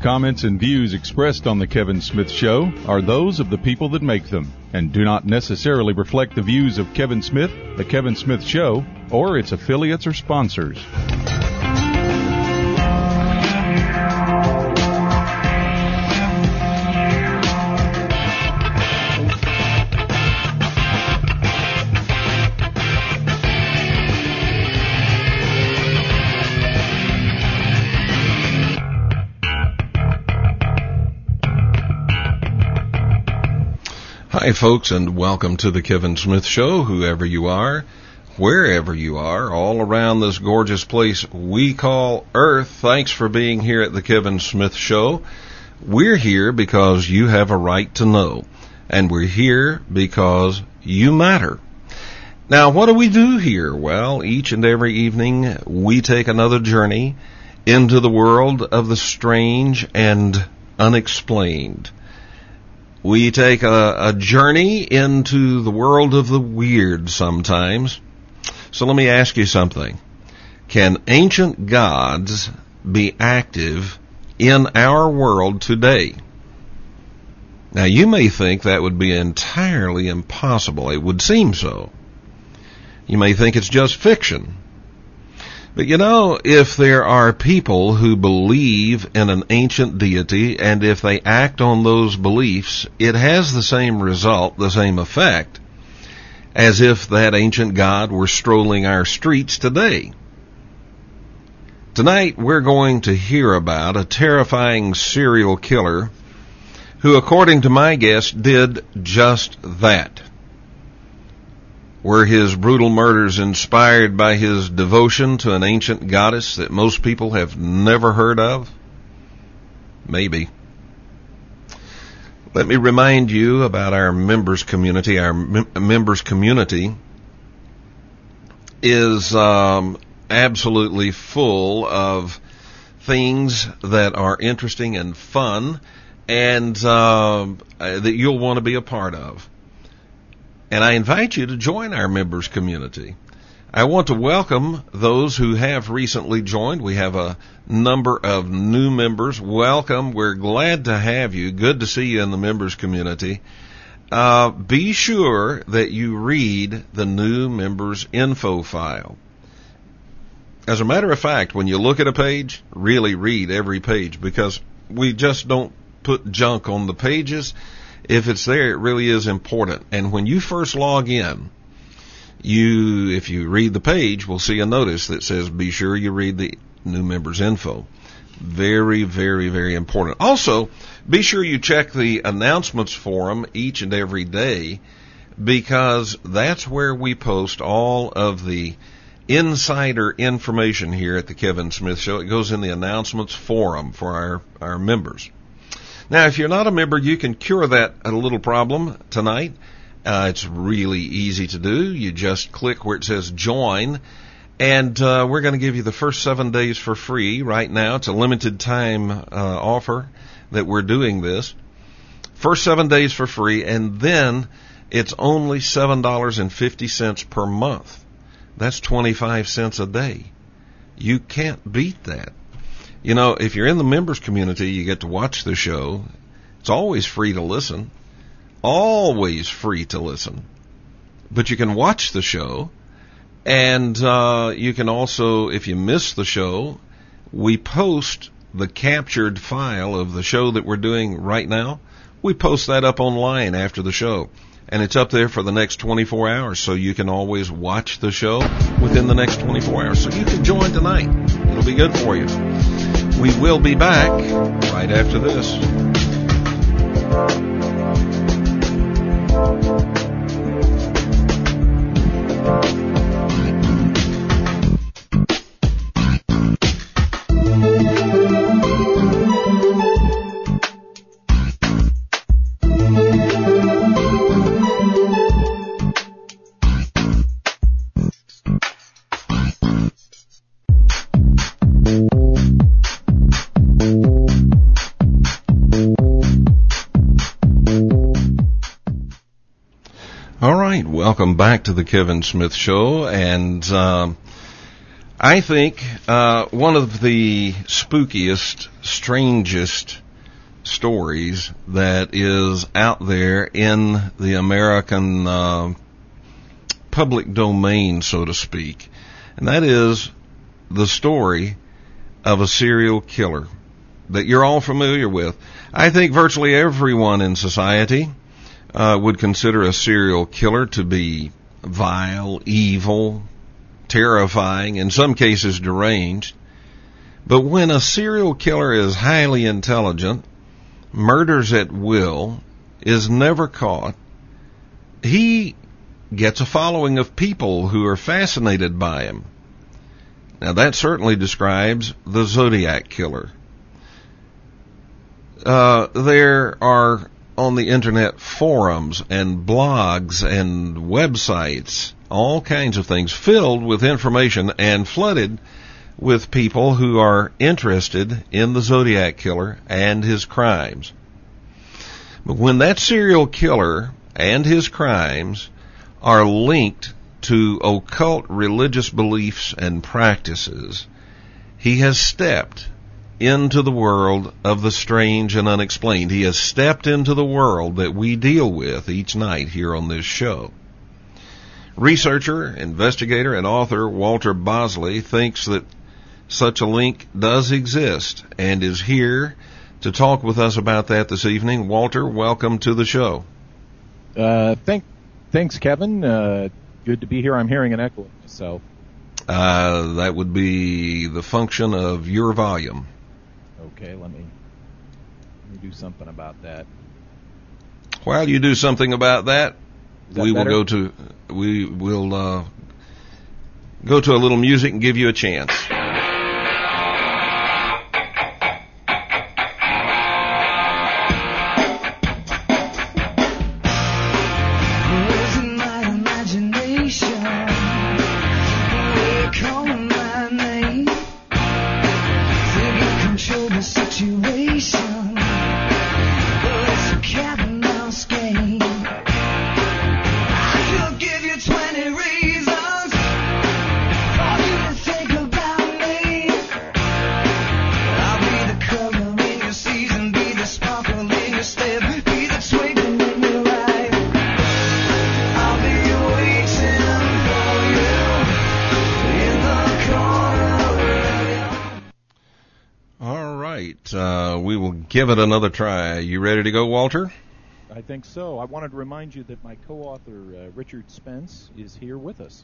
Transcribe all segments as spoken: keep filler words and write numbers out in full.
comments and views expressed on The Kevin Smith Show are those of the people that make them and do not necessarily reflect the views of Kevin Smith, The Kevin Smith Show, or its affiliates or sponsors. Hi, folks, and welcome to the Kevin Smith Show, whoever you are, wherever you are, all around this gorgeous place we call Earth. Thanks for being here at the Kevin Smith Show. We're here because you have a right to know, and we're here because you matter. Now, what do we do here? Well, each and every evening we take another journey into the world of the strange and unexplained. We take a, a journey into the world of the weird sometimes. So let me ask you something. Can ancient gods be active in our world today? Now, you may think that would be entirely impossible. It would seem so. You may think it's just fiction. But you know, if there are people who believe in an ancient deity, and if they act on those beliefs, it has the same result, the same effect, as if that ancient god were strolling our streets today. Tonight, we're going to hear about a terrifying serial killer who, according to my guest, did just that. Were his brutal murders inspired by his devotion to an ancient goddess that most people have never heard of? Maybe. Let me remind you about our members community. Our mem- members community is um, absolutely full of things that are interesting and fun, and uh, that you'll want to be a part of. And I invite you to join our members community. I want to welcome those who have recently joined. We have a number of new members. Welcome. We're glad to have you. Good to see you in the members community. Uh, be sure that you read the new members info file. As a matter of fact, when you look at a page, really read every page, because we just don't put junk on the pages. If it's there, it really is important. And when you first log in, you, if you read the page, will see a notice that says, be sure you read the new members info. Very, very, very important. Also, be sure you check the announcements forum each and every day, because that's where we post all of the insider information here at the Kevin Smith Show. It goes in the announcements forum for our, our members. Now, if you're not a member, you can cure that a little problem tonight. Uh, it's really easy to do. You just click where it says join, and uh, we're going to give you the first seven days for free right now. It's a limited time uh, offer that we're doing this. First seven days for free, and then it's only seven dollars and fifty cents per month. That's twenty-five cents a day. You can't beat that. You know, if you're in the members community, you get to watch the show. It's always free to listen. Always free to listen. But you can watch the show. And uh, you can also, if you miss the show, we post the captured file of the show that we're doing right now. We post that up online after the show. And it's up there for the next twenty-four hours, so you can always watch the show within the next twenty-four hours. So you can join tonight. It'll be good for you. We will be back right after this. Welcome back to the Kevin Smith Show, and um, I think uh, one of the spookiest, strangest stories that is out there in the American uh, public domain, so to speak, and that is the story of a serial killer that you're all familiar with. I think virtually everyone in society uh, would consider a serial killer to be vile, evil, terrifying, in some cases deranged. But when a serial killer is highly intelligent, murders at will, is never caught, he gets a following of people who are fascinated by him. Now that certainly describes the Zodiac Killer. Uh, there are on the internet forums and blogs and websites, all kinds of things filled with information and flooded with people who are interested in the Zodiac Killer and his crimes. But when that serial killer and his crimes are linked to occult religious beliefs and practices, he has stepped into the world of the strange and unexplained. He has stepped into the world that we deal with each night here on this show. Researcher, investigator, and author Walter Bosley thinks that such a link does exist and is here to talk with us about that this evening. Walter, welcome to the show. Uh, thank, thanks, Kevin. Uh, good to be here. I'm hearing an echo of myself. Uh, that would be the function of your volume. Okay, let me, let me do something about that. While you do something about that, that we will better? go to we will uh, go to a little music and give you a chance. Uh, we will give it another try. You ready to go, Walter? I think so. I wanted to remind you that my co-author, uh, Richard Spence, is here with us.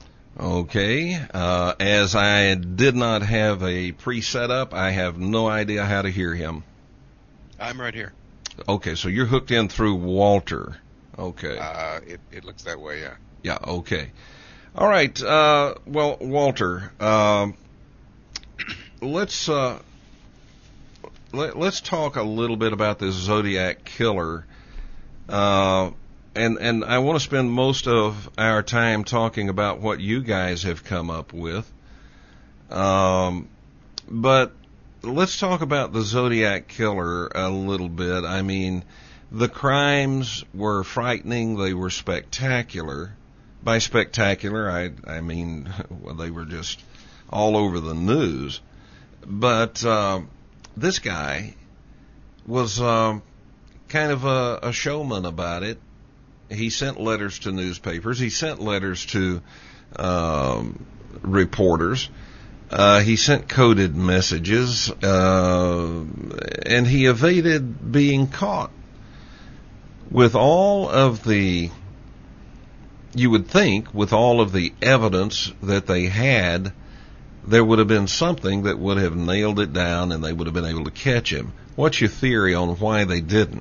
Okay. Uh, as I did not have a pre-set up, I have no idea how to hear him. I'm right here. Okay, so you're hooked in through Walter. Okay. Uh, it, it looks that way, yeah. Yeah, okay. All right. Uh, well, Walter, uh, let's... Uh, Let, let's talk a little bit about this Zodiac Killer, uh, and and I want to spend most of our time talking about what you guys have come up with. Um, but let's talk about the Zodiac Killer a little bit. I mean, the crimes were frightening. They were spectacular. By spectacular, I I mean well, they were just all over the news. But uh, this guy was um, kind of a, a showman about it. He sent letters to newspapers. He sent letters to um, reporters. Uh, he sent coded messages, uh, and he evaded being caught. With all of the, you would think, with all of the evidence that they had, there would have been something that would have nailed it down and they would have been able to catch him. What's your theory on why they didn't?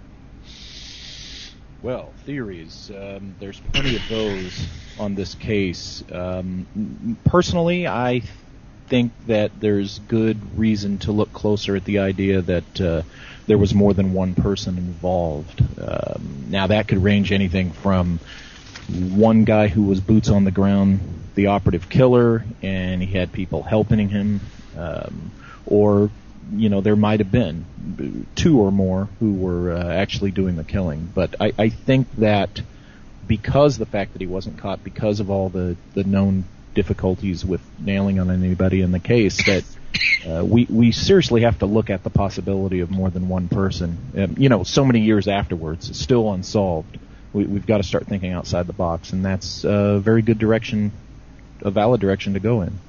Well, theories. Um, there's plenty of those on this case. Um, personally, I think that there's good reason to look closer at the idea that uh, there was more than one person involved. Um, now, that could range anything from one guy who was boots on the ground, the operative killer, and he had people helping him, um, or, you know, there might have been two or more who were uh, actually doing the killing. But I, I think that because the fact that he wasn't caught, because of all the, the known difficulties with nailing on anybody in the case, that uh, we we seriously have to look at the possibility of more than one person. Um, you know, so many years afterwards, it's still unsolved. We, we've got to start thinking outside the box, and that's a very good direction, a valid direction to go in.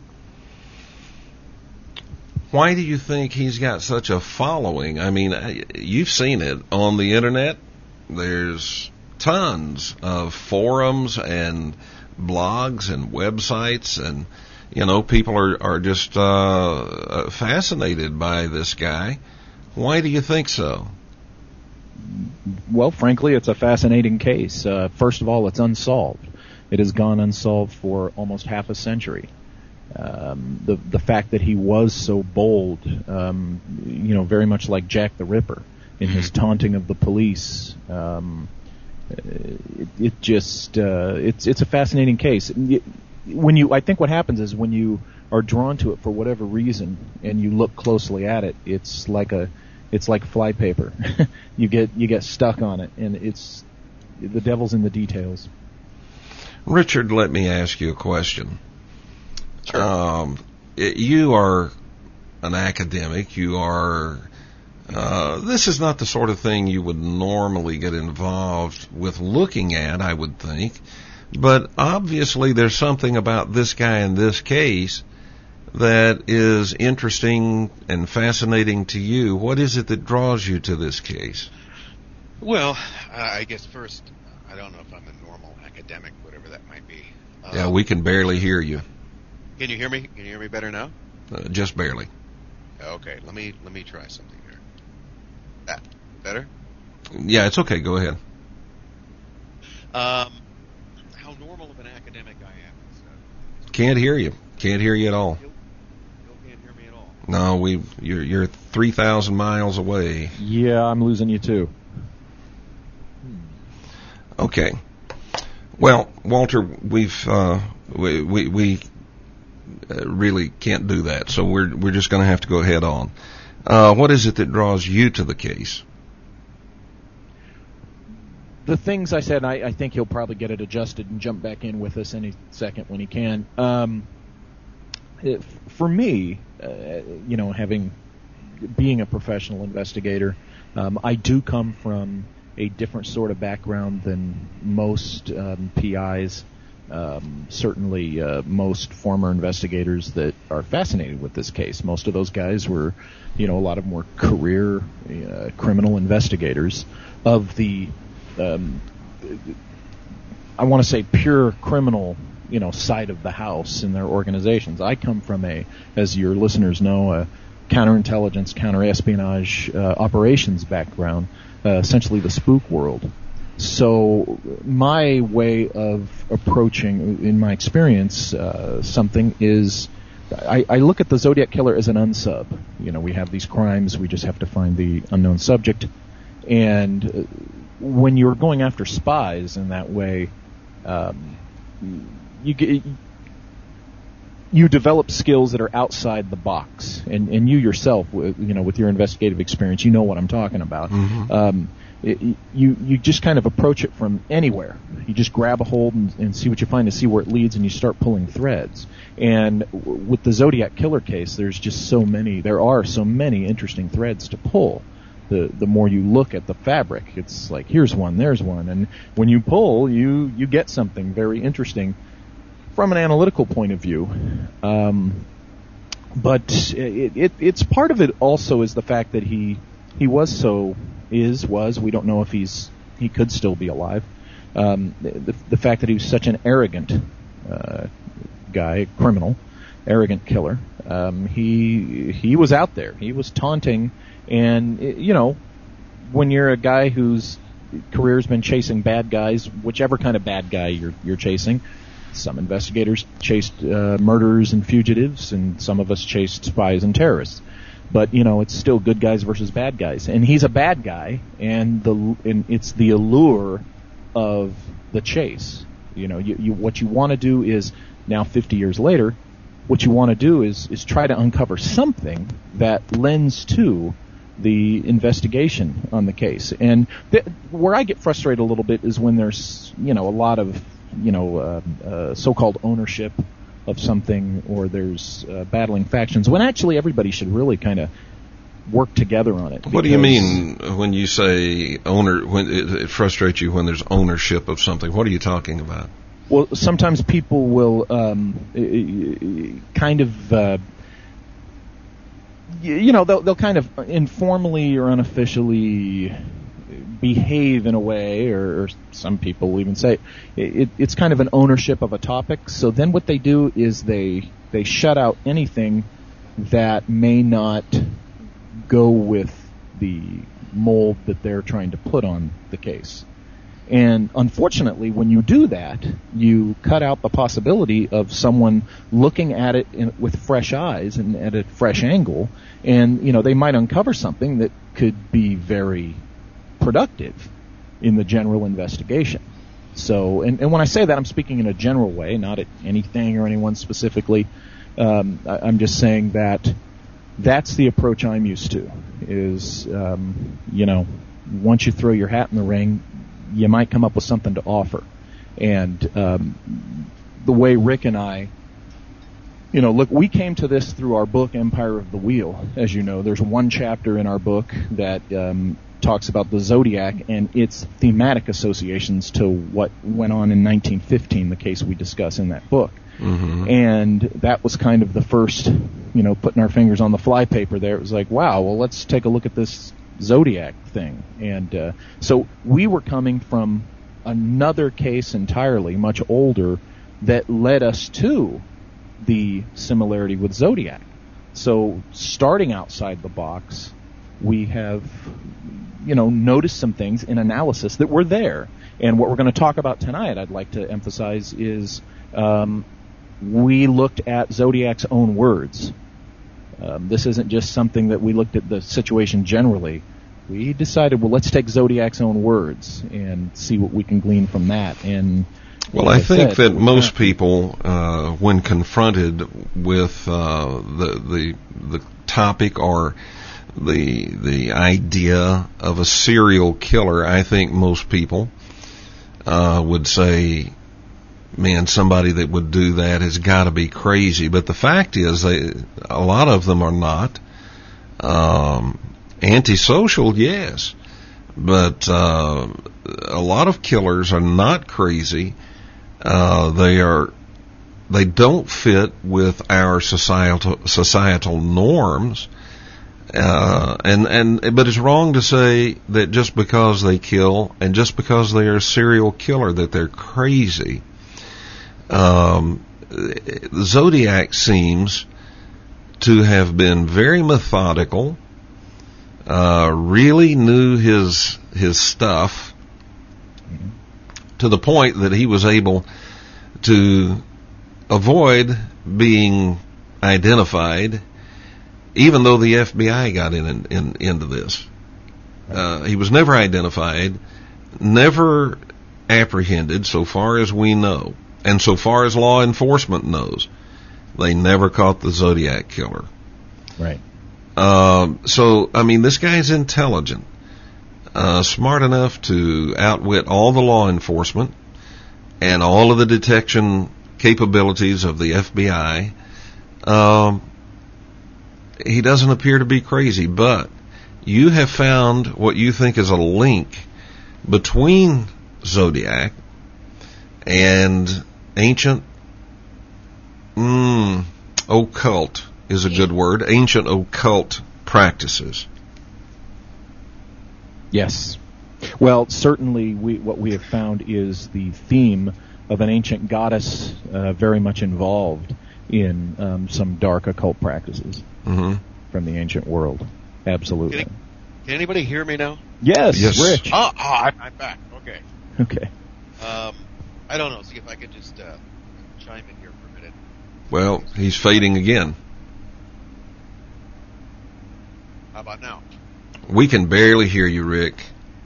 Why do you think he's got such a following? I mean, you've seen it on the internet. There's tons of forums and blogs and websites, and, you know, people are, are just uh, fascinated by this guy. Why do you think so? Well, frankly, it's a fascinating case. Uh, first of all, it's unsolved. It has gone unsolved for almost half a century. Um, the the fact that he was so bold, um, you know, very much like Jack the Ripper in his taunting of the police, um, it, it just uh, it's it's a fascinating case. When you, I think what happens is when you are drawn to it for whatever reason and you look closely at it, it's like a it's like flypaper. you get you get stuck on it, and it's the devil's in the details. Richard, let me ask you a question. Sure. Um, it, you are an academic. You are. Uh, this is not the sort of thing you would normally get involved with looking at, I would think. But obviously, there's something about this guy in this case that is interesting and fascinating to you. What is it that draws you to this case? Well, I guess first, I don't know if I'm a normal academic, whatever that might be. Um, Yeah, we can barely hear you. Can you hear me? Can you hear me better now? Uh, just barely. Okay, let me let me try something here. That better? Yeah, it's okay. Go ahead. Um, how normal of an academic I am. So, Can't hear you. Can't hear you at all. you, you can't hear me at all. No, we you're you're three thousand miles away. Yeah, I'm losing you too. Okay. Well, Walter, we've uh, we we, we uh, really can't do that, so we're we're just going to have to go head on. Uh, what is it that draws you to the case? The things I said, I, I think he'll probably get it adjusted and jump back in with us any second when he can. Um, it, for me, uh, you know, having being a professional investigator, um, I do come from a different sort of background than most um, P Is. Um, certainly, uh, most former investigators that are fascinated with this case. Most of those guys were, you know, a lot of them were career uh, criminal investigators of the, um, I want to say, pure criminal, you know, side of the house in their organizations. I come from a, as your listeners know, a counterintelligence, counterespionage uh, operations background, uh, essentially the spook world. So my way of approaching, in my experience, uh, something is, I, I look at the Zodiac Killer as an unsub. You know, we have these crimes, we just have to find the unknown subject. And when you're going after spies in that way, um, you get, you develop skills that are outside the box. And, and you yourself, you know, with your investigative experience, you know what I'm talking about. Mm-hmm. Um, It, you you just kind of approach it from anywhere. You just grab a hold and, and see what you find and see where it leads, and you start pulling threads. And w- with the Zodiac Killer case, there's just so many. There are so many interesting threads to pull. The the more you look at the fabric, it's like here's one, there's one, and when you pull, you you get something very interesting from an analytical point of view. Um, but it, it it's part of it also is the fact that he he was so. Is, was, we don't know if he's, he could still be alive. Um, the, the fact that he was such an arrogant uh, guy, criminal, arrogant killer, um, he he was out there. He was taunting, and, you know, when you're a guy whose career's been chasing bad guys, whichever kind of bad guy you're you're chasing, some investigators chased uh, murderers and fugitives, and some of us chased spies and terrorists. But, you know, it's still good guys versus bad guys. And he's a bad guy, and the and it's the allure of the chase. You know, you, you what you want to do is, now fifty years later, what you want to do is, is try to uncover something that lends to the investigation on the case. And th- where I get frustrated a little bit is when there's, you know, a lot of, you know, uh, uh, so-called ownership of something, or there's uh, battling factions, when actually everybody should really kind of work together on it. What do you mean when you say owner? When it, it frustrates you when there's ownership of something? What are you talking about? Well, sometimes people will um, kind of, uh, you know, they'll, they'll kind of informally or unofficially behave in a way, or, or some people will even say it, it's kind of an ownership of a topic. So then what they do is they they shut out anything that may not go with the mold that they're trying to put on the case. And unfortunately, when you do that, you cut out the possibility of someone looking at it in, with fresh eyes and at a fresh angle, and you know they might uncover something that could be very productive in the general investigation. So, and, and when I say that, I'm speaking in a general way, not at anything or anyone specifically. Um, I, I'm just saying that that's the approach I'm used to. Is um, you know, once you throw your hat in the ring, you might come up with something to offer. And um, the way Rick and I, you know, look, we came to this through our book, Empire of the Wheel. As you know, there's one chapter in our book that um, talks about the Zodiac and its thematic associations to what went on in nineteen fifteen, the case we discuss in that book. Mm-hmm. And that was kind of the first, you know, putting our fingers on the flypaper there. It was like, wow, well, let's take a look at this Zodiac thing. And uh, so we were coming from another case entirely, much older, that led us to the similarity with Zodiac. So starting outside the box, we have, you know, noticed some things in analysis that were there. And what we're going to talk about tonight, I'd like to emphasize, is um, we looked at Zodiac's own words. Um, this isn't just something that we looked at the situation generally. We decided, well, let's take Zodiac's own words and see what we can glean from that. And well, I think that most people, uh, when confronted with uh, the the the topic or the the idea of a serial killer, I think most people uh, would say, man, somebody that would do that has got to be crazy. But the fact is, they, a lot of them are not. Um, antisocial, yes. But uh, a lot of killers are not crazy. Uh, they are, they don't fit with our societal societal norms. Uh, and, and, but it's wrong to say that just because they kill and just because they are a serial killer that they're crazy. Um, Zodiac seems to have been very methodical, uh, really knew his, his stuff mm-hmm. to the point that he was able to avoid being identified, even though the F B I got in, in into this. Uh, he was never identified, never apprehended, so far as we know. And so far as law enforcement knows, they never caught the Zodiac killer. Right. Um, so, I mean, this guy's intelligent, uh, smart enough to outwit all the law enforcement and all of the detection capabilities of the F B I. Um, he doesn't appear to be crazy, but you have found what you think is a link between Zodiac and ancient, mm, occult is a good word, ancient occult practices. Yes. Well, certainly we, what we have found is the theme of an ancient goddess uh, very much involved in um, some dark occult practices mm-hmm. from the ancient world. Absolutely. Can, can anybody hear me now? Yes, yes. Rich. Oh, oh I'm, I'm back. Okay. Okay. Um, I don't know. See if I could just uh, chime in here for a minute. Well, he's fading again. How about now? We can barely hear you, Rick.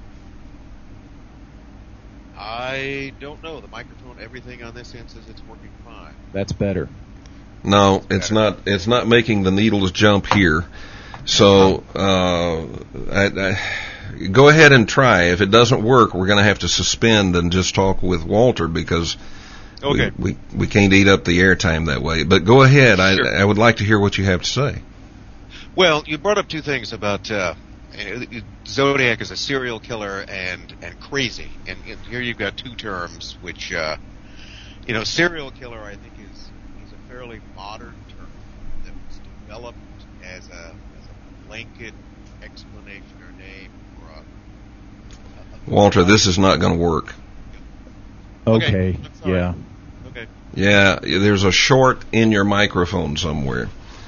I don't know. The microphone, everything on this end says it's working fine. That's better. No, it's better. not. It's not making the needles jump here. So, uh, I, I, go ahead and try. If it doesn't work, we're going to have to suspend and just talk with Walter because Okay. We, we, we can't eat up the airtime that way. But go ahead. Sure. I, I would like to hear what you have to say. Well, you brought up two things about uh, Zodiac as a serial killer and, and crazy. And, and here you've got two terms which, uh, you know, serial killer I think is, is a fairly modern term that was developed as a, as a blanket explanation or name for a... a, a Walter, this is not going to work. Okay, Okay, sorry. yeah. Okay. Yeah, there's a short in your microphone somewhere.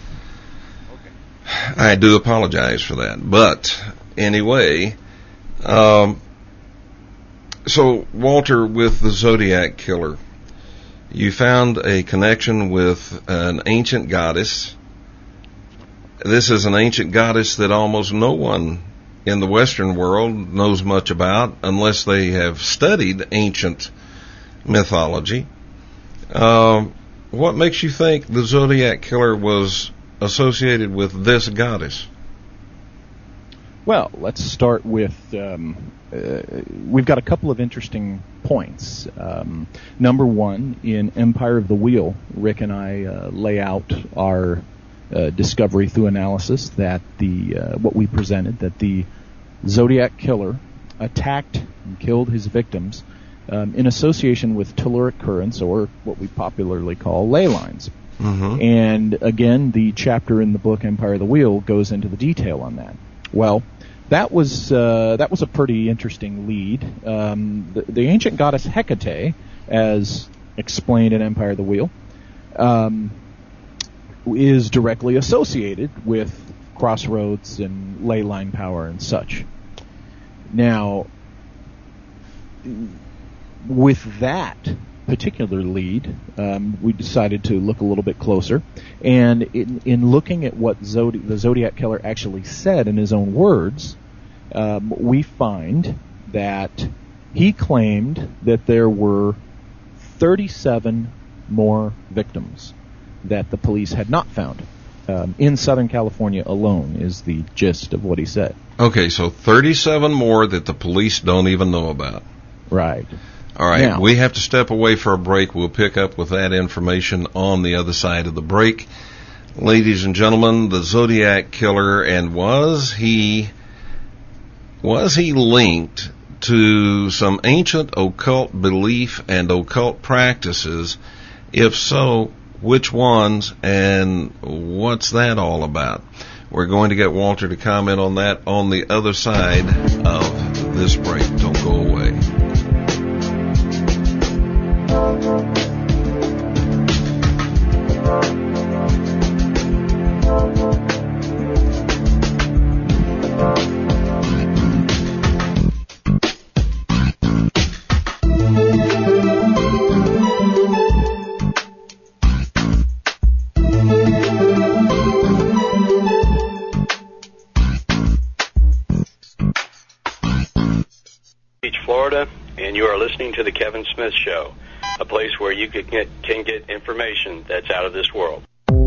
Okay. I do apologize for that. But anyway, um, so Walter, with the Zodiac Killer, you found a connection with an ancient goddess. This is an ancient goddess that almost no one in the Western world knows much about unless they have studied ancient mythology. Um, what makes you think the Zodiac Killer was associated with this goddess? Well, let's start with, um, uh, we've got a couple of interesting points. Um, number one, in Empire of the Wheel, Rick and I uh, lay out our uh, discovery through analysis that the uh, what we presented, that the Zodiac Killer attacked and killed his victims um, in association with telluric currents, or what we popularly call ley lines. Mm-hmm. And again, the chapter in the book Empire of the Wheel goes into the detail on that. Well, that was uh, that was a pretty interesting lead. Um, the, the ancient goddess Hecate, as explained in Empire of the Wheel, um, is directly associated with crossroads and ley line power and such. Now, with that particular lead, um, we decided to look a little bit closer. And in, in looking at what Zodi- the Zodiac Killer actually said in his own words, um, we find that he claimed that there were thirty-seven more victims that the police had not found. Um, in Southern California alone is the gist of what he said. Okay, so thirty-seven more that the police don't even know about. Right. All right, Now, we have to step away for a break. We'll pick up with that information on the other side of the break. Ladies and gentlemen, the Zodiac Killer, and was he was he linked to some ancient occult belief and occult practices? If so, which ones, and what's that all about? We're going to get Walter to comment on that on the other side of this break. Don't go away. Florida, and you are listening to The Kevin Smith Show, a place where you can get, can get information that's out of this world.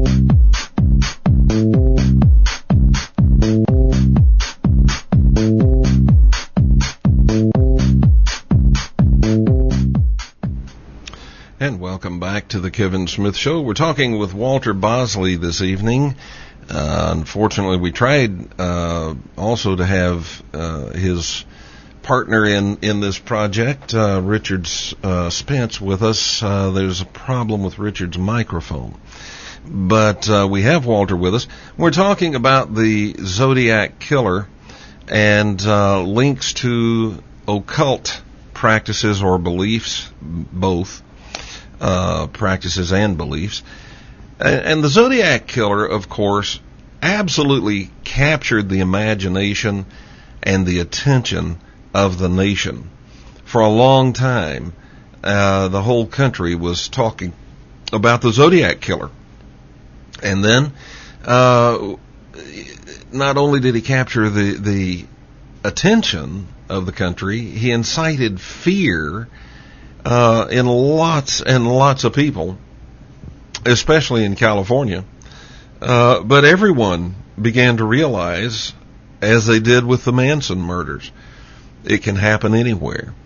And welcome back to The Kevin Smith Show. We're talking with Walter Bosley this evening. Uh, unfortunately, we tried uh, also to have uh, his partner in, in this project, uh, Richard uh, Spence, with us. Uh, there's a problem with Richard's microphone. But uh, we have Walter with us. We're talking about the Zodiac Killer and uh, links to occult practices or beliefs, both uh, practices and beliefs. And, and the Zodiac Killer, of course, absolutely captured the imagination and the attention of the nation. For a long time, uh, the whole country was talking about the Zodiac Killer. And then, uh, not only did he capture the, the attention of the country, he incited fear uh, in lots and lots of people, especially in California. Uh, but everyone began to realize, as they did with the Manson murders, it can happen anywhere.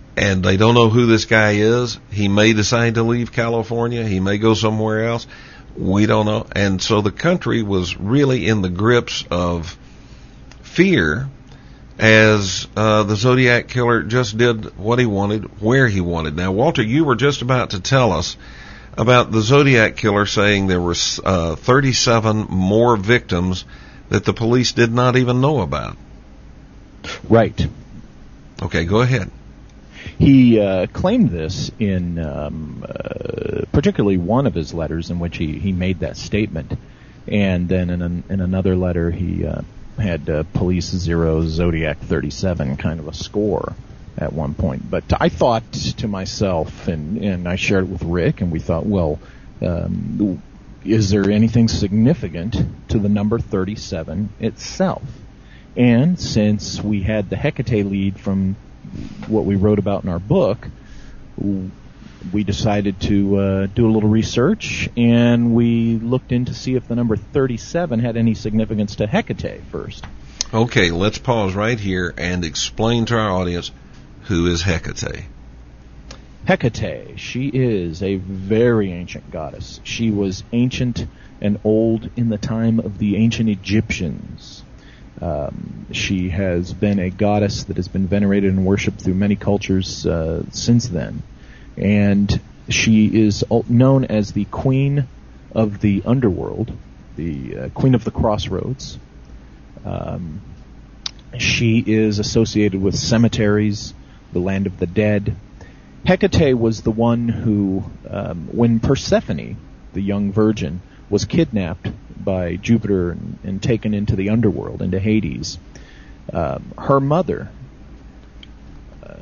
and they don't know who this guy is. He may decide to leave California. He may go somewhere else. We don't know. And so the country was really in the grips of fear as uh, the Zodiac Killer just did what he wanted, where he wanted. Now, Walter, you were just about to tell us about the Zodiac Killer saying there were uh, thirty-seven more victims that the police did not even know about. Right. Okay, go ahead. He uh, claimed this in um, uh, particularly one of his letters in which he, he made that statement. And then in, an, in another letter he uh, had uh, Police Zero Zodiac thirty-seven kind of a score at one point. But I thought to myself, and, and I shared it with Rick, and we thought, well, um, is there anything significant to the number thirty-seven itself? And since we had the Hecate lead from what we wrote about in our book, we decided to uh, do a little research, and we looked in to see if the number thirty-seven had any significance to Hecate first. Okay, let's pause right here and explain to our audience who is Hecate. Hecate, she is a very ancient goddess. She was ancient and old in the time of the ancient Egyptians. Um, she has been a goddess that has been venerated and worshipped through many cultures uh, since then. And she is known as the Queen of the Underworld, the uh, Queen of the Crossroads. Um, she is associated with cemeteries, the land of the dead. Hecate was the one who, um, when Persephone, the young virgin, was kidnapped by Jupiter and, and taken into the underworld, into Hades, um, her mother uh,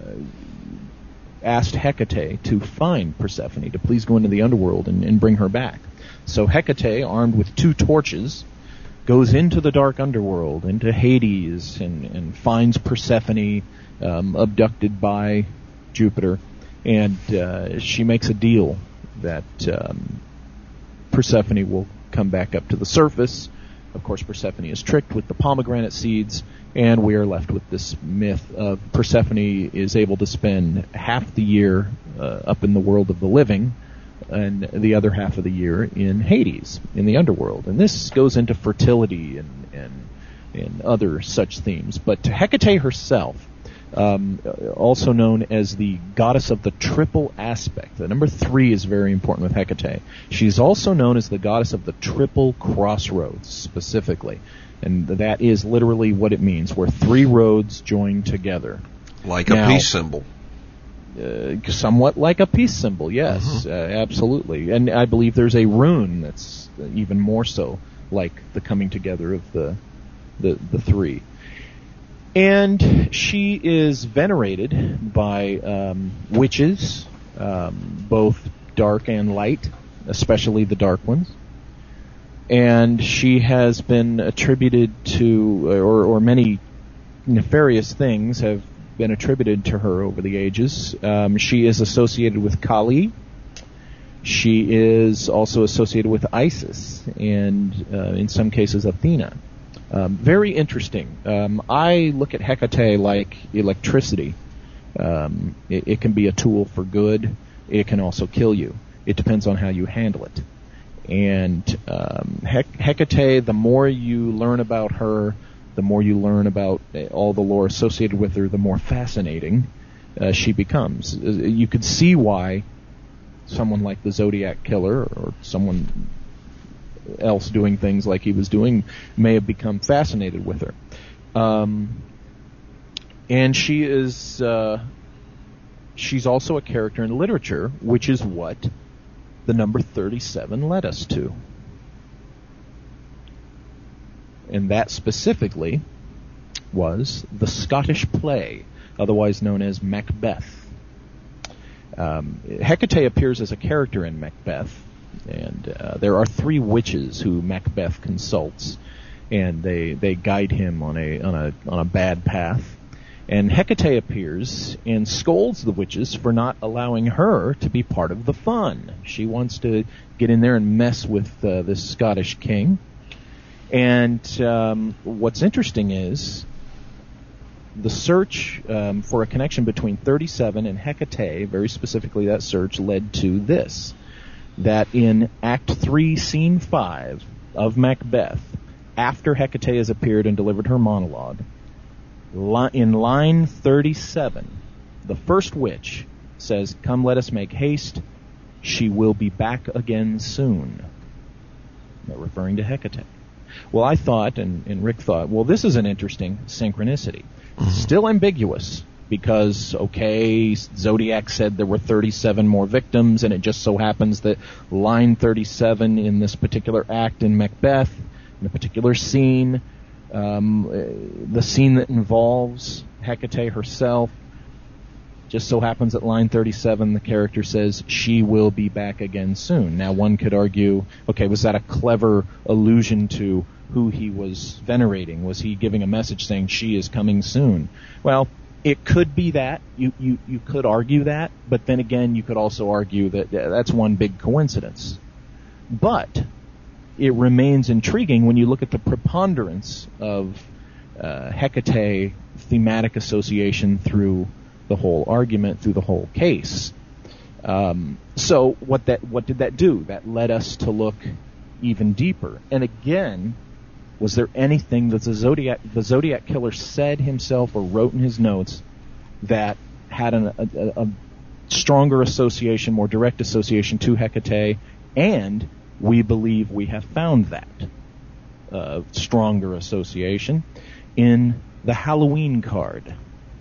asked Hecate to find Persephone, to please go into the underworld and, and bring her back. So Hecate, armed with two torches, goes into the dark underworld, into Hades, and, and finds Persephone um, abducted by Jupiter, and uh, she makes a deal that um, Persephone will come back up to the surface. Of course, Persephone is tricked with the pomegranate seeds, and we are left with this myth of Persephone is able to spend half the year uh, up in the world of the living, and the other half of the year in Hades, in the underworld. And this goes into fertility and and, and other such themes. But Hecate herself, um, also known as the goddess of the triple aspect. The number three is very important with Hecate. She's also known as the goddess of the triple crossroads, specifically. And that is literally what it means, where three roads join together. Like now, a peace symbol. Uh, somewhat like a peace symbol, yes, mm-hmm. uh, absolutely. And I believe there's a rune that's even more so like the coming together of the the, the three. And she is venerated by um, witches, um, both dark and light, especially the dark ones. And she has been attributed to, or, or many nefarious things have been attributed to her over the ages. Um, she is associated with Kali. She is also associated with Isis, and uh, in some cases Athena. Um, very interesting. Um, I look at Hecate like electricity. Um, it, it can be a tool for good. It can also kill you. It depends on how you handle it. And um, Hec- Hecate, the more you learn about her, the more you learn about all the lore associated with her, the more fascinating uh, she becomes. You could see why someone like the Zodiac Killer or someone else doing things like he was doing may have become fascinated with her. Um, and she is uh, she's also a character in literature, which is what the number thirty-seven led us to. And that specifically was the Scottish play, otherwise known as Macbeth. Um, Hecate appears as a character in Macbeth, and uh, there are three witches who Macbeth consults, and they, they guide him on a on a on a bad path. And Hecate appears and scolds the witches for not allowing her to be part of the fun. She wants to get in there and mess with uh, this Scottish king. And um, what's interesting is the search um, for a connection between thirty-seven and Hecate, very specifically that search, led to this, that in Act three, Scene five of Macbeth, after Hecate has appeared and delivered her monologue, li- in line thirty-seven, the first witch says, "Come, let us make haste. She will be back again soon." They're referring to Hecate. Well, I thought, and, and Rick thought, well, this is an interesting synchronicity. Mm-hmm. Still ambiguous, because, okay, Zodiac said there were thirty-seven more victims, and it just so happens that line thirty-seven in this particular act in Macbeth, in a particular scene, um, the scene that involves Hecate herself, just so happens at line thirty-seven the character says, "She will be back again soon." Now one could argue, okay, was that a clever allusion to who he was venerating? Was he giving a message saying she is coming soon? Well, it could be that. You, you, you could argue that, but then again you could also argue that that's one big coincidence. But it remains intriguing when you look at the preponderance of uh, Hecate thematic association through the whole argument, through the whole case. Um, so what that what did that do? That led us to look even deeper. And again, was there anything that the Zodiac the Zodiac killer said himself or wrote in his notes that had an, a, a stronger association, more direct association to Hecate? And we believe we have found that uh, stronger association in the Halloween card.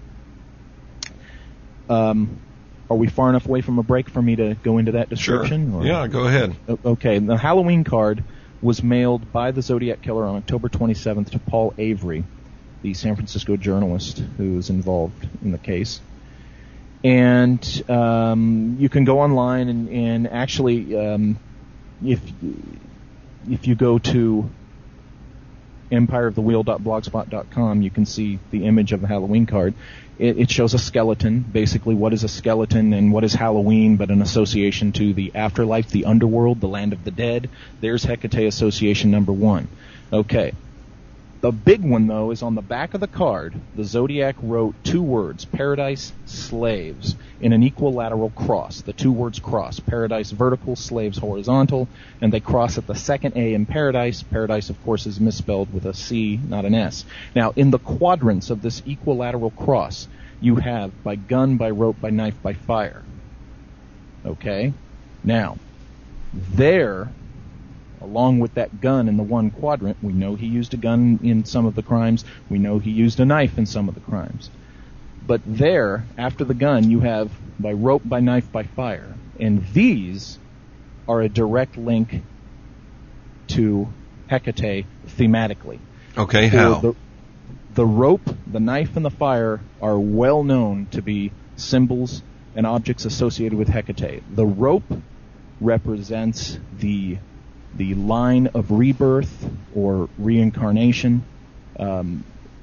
Um, are we far enough away from a break for me to go into that description? Sure. Or? Yeah, go ahead. Okay. The Halloween card was mailed by the Zodiac Killer on October twenty-seventh to Paul Avery, the San Francisco journalist who was involved in the case. And um, you can go online and, and actually, um, if if you go to empire of the wheel dot blogspot dot com, you can see the image of the Halloween card. It, it shows a skeleton. Basically, what is a skeleton and what is Halloween but an association to the afterlife, the underworld, the land of the dead? There's Hecate association number one. Okay. The big one, though, is on the back of the card. The Zodiac wrote two words, Paradise, Slaves, in an equilateral cross. The two words cross. Paradise vertical, slaves horizontal, and they cross at the second A in Paradise. Paradise, of course, is misspelled with a C, not an S. Now, in the quadrants of this equilateral cross, you have by gun, by rope, by knife, by fire. Okay? Now, there, along with that gun in the one quadrant, we know he used a gun in some of the crimes. We know he used a knife in some of the crimes. But there, after the gun, you have by rope, by knife, by fire. And these are a direct link to Hecate thematically. Okay, how? The, the rope, the knife, and the fire are well known to be symbols and objects associated with Hecate. The rope represents the the line of rebirth or reincarnation um,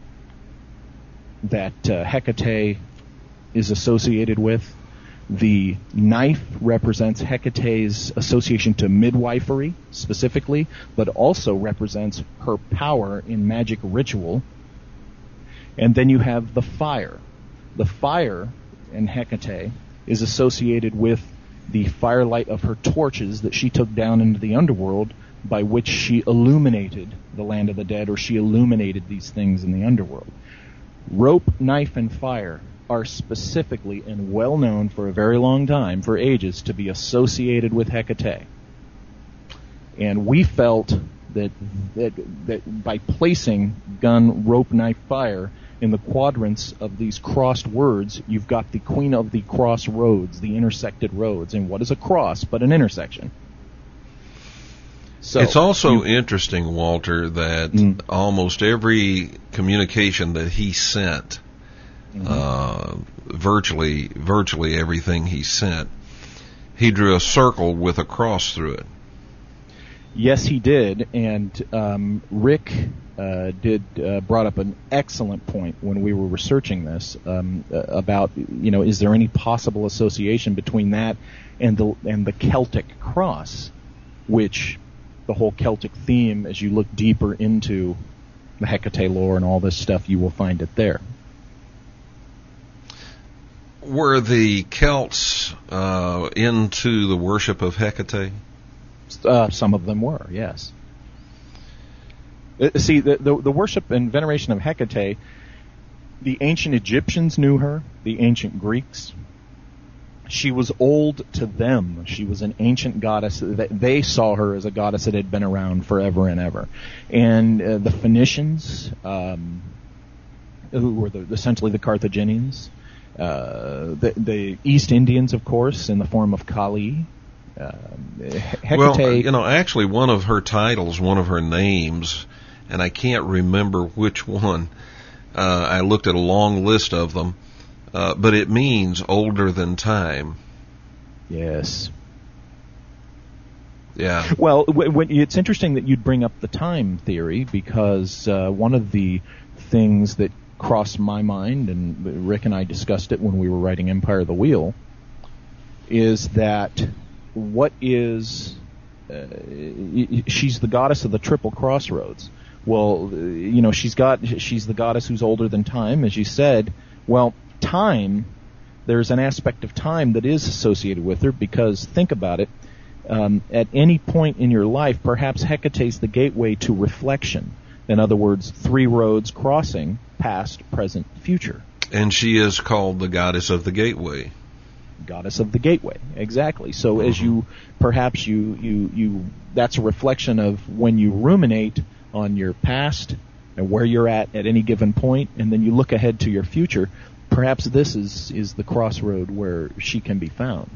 that uh, Hecate is associated with. The knife represents Hecate's association to midwifery, specifically, but also represents her power in magic ritual. And then you have the fire. The fire in Hecate is associated with the firelight of her torches that she took down into the underworld, by which she illuminated the land of the dead, or she illuminated these things in the underworld. Rope, knife, and fire are specifically and well known for a very long time, for ages, to be associated with Hecate. And we felt that that, that by placing gun, rope, knife, fire in the quadrants of these crossed words, you've got the queen of the crossroads, the intersected roads. And what is a cross but an intersection? So it's also you, interesting, Walter, that mm. almost every communication that he sent, mm-hmm. uh, virtually virtually everything he sent, he drew a circle with a cross through it. Yes, he did, and um, Rick uh, did uh, brought up an excellent point when we were researching this um, uh, about, you know, is there any possible association between that and the and the Celtic cross, which the whole Celtic theme, as you look deeper into the Hecate lore and all this stuff, you will find it there. were the Celts uh, into the worship of Hecate? Uh, some of them were, yes. Uh, see, the, the the worship and veneration of Hecate, the ancient Egyptians knew her, the ancient Greeks. She was old to them. She was an ancient goddess. They saw her as a goddess that had been around forever and ever. And uh, the Phoenicians, um, who were the, essentially the Carthaginians, uh, the, the East Indians, of course, in the form of Kali. Uh, Hecate, well, you know, actually one of her titles, one of her names, and I can't remember which one. Uh, I looked at a long list of them. Uh, but it means older than time. Yes. Yeah. Well, w- w- it's interesting that you'd bring up the time theory, because uh, one of the things that crossed my mind, and Rick and I discussed it when we were writing Empire of the Wheel, is that what is... Uh, she's the goddess of the triple crossroads. Well, you know, she's got she's the goddess who's older than time, as you said. Well, time, there's an aspect of time that is associated with her, because think about it, um, at any point in your life, perhaps Hecate's the gateway to reflection. In other words, three roads crossing, past, present, future. And she is called the goddess of the gateway. Goddess of the gateway, exactly. So mm-hmm. as you, perhaps you, you, you, that's a reflection of when you ruminate on your past and where you're at at any given point, and then you look ahead to your future. Perhaps this is, is the crossroad where she can be found.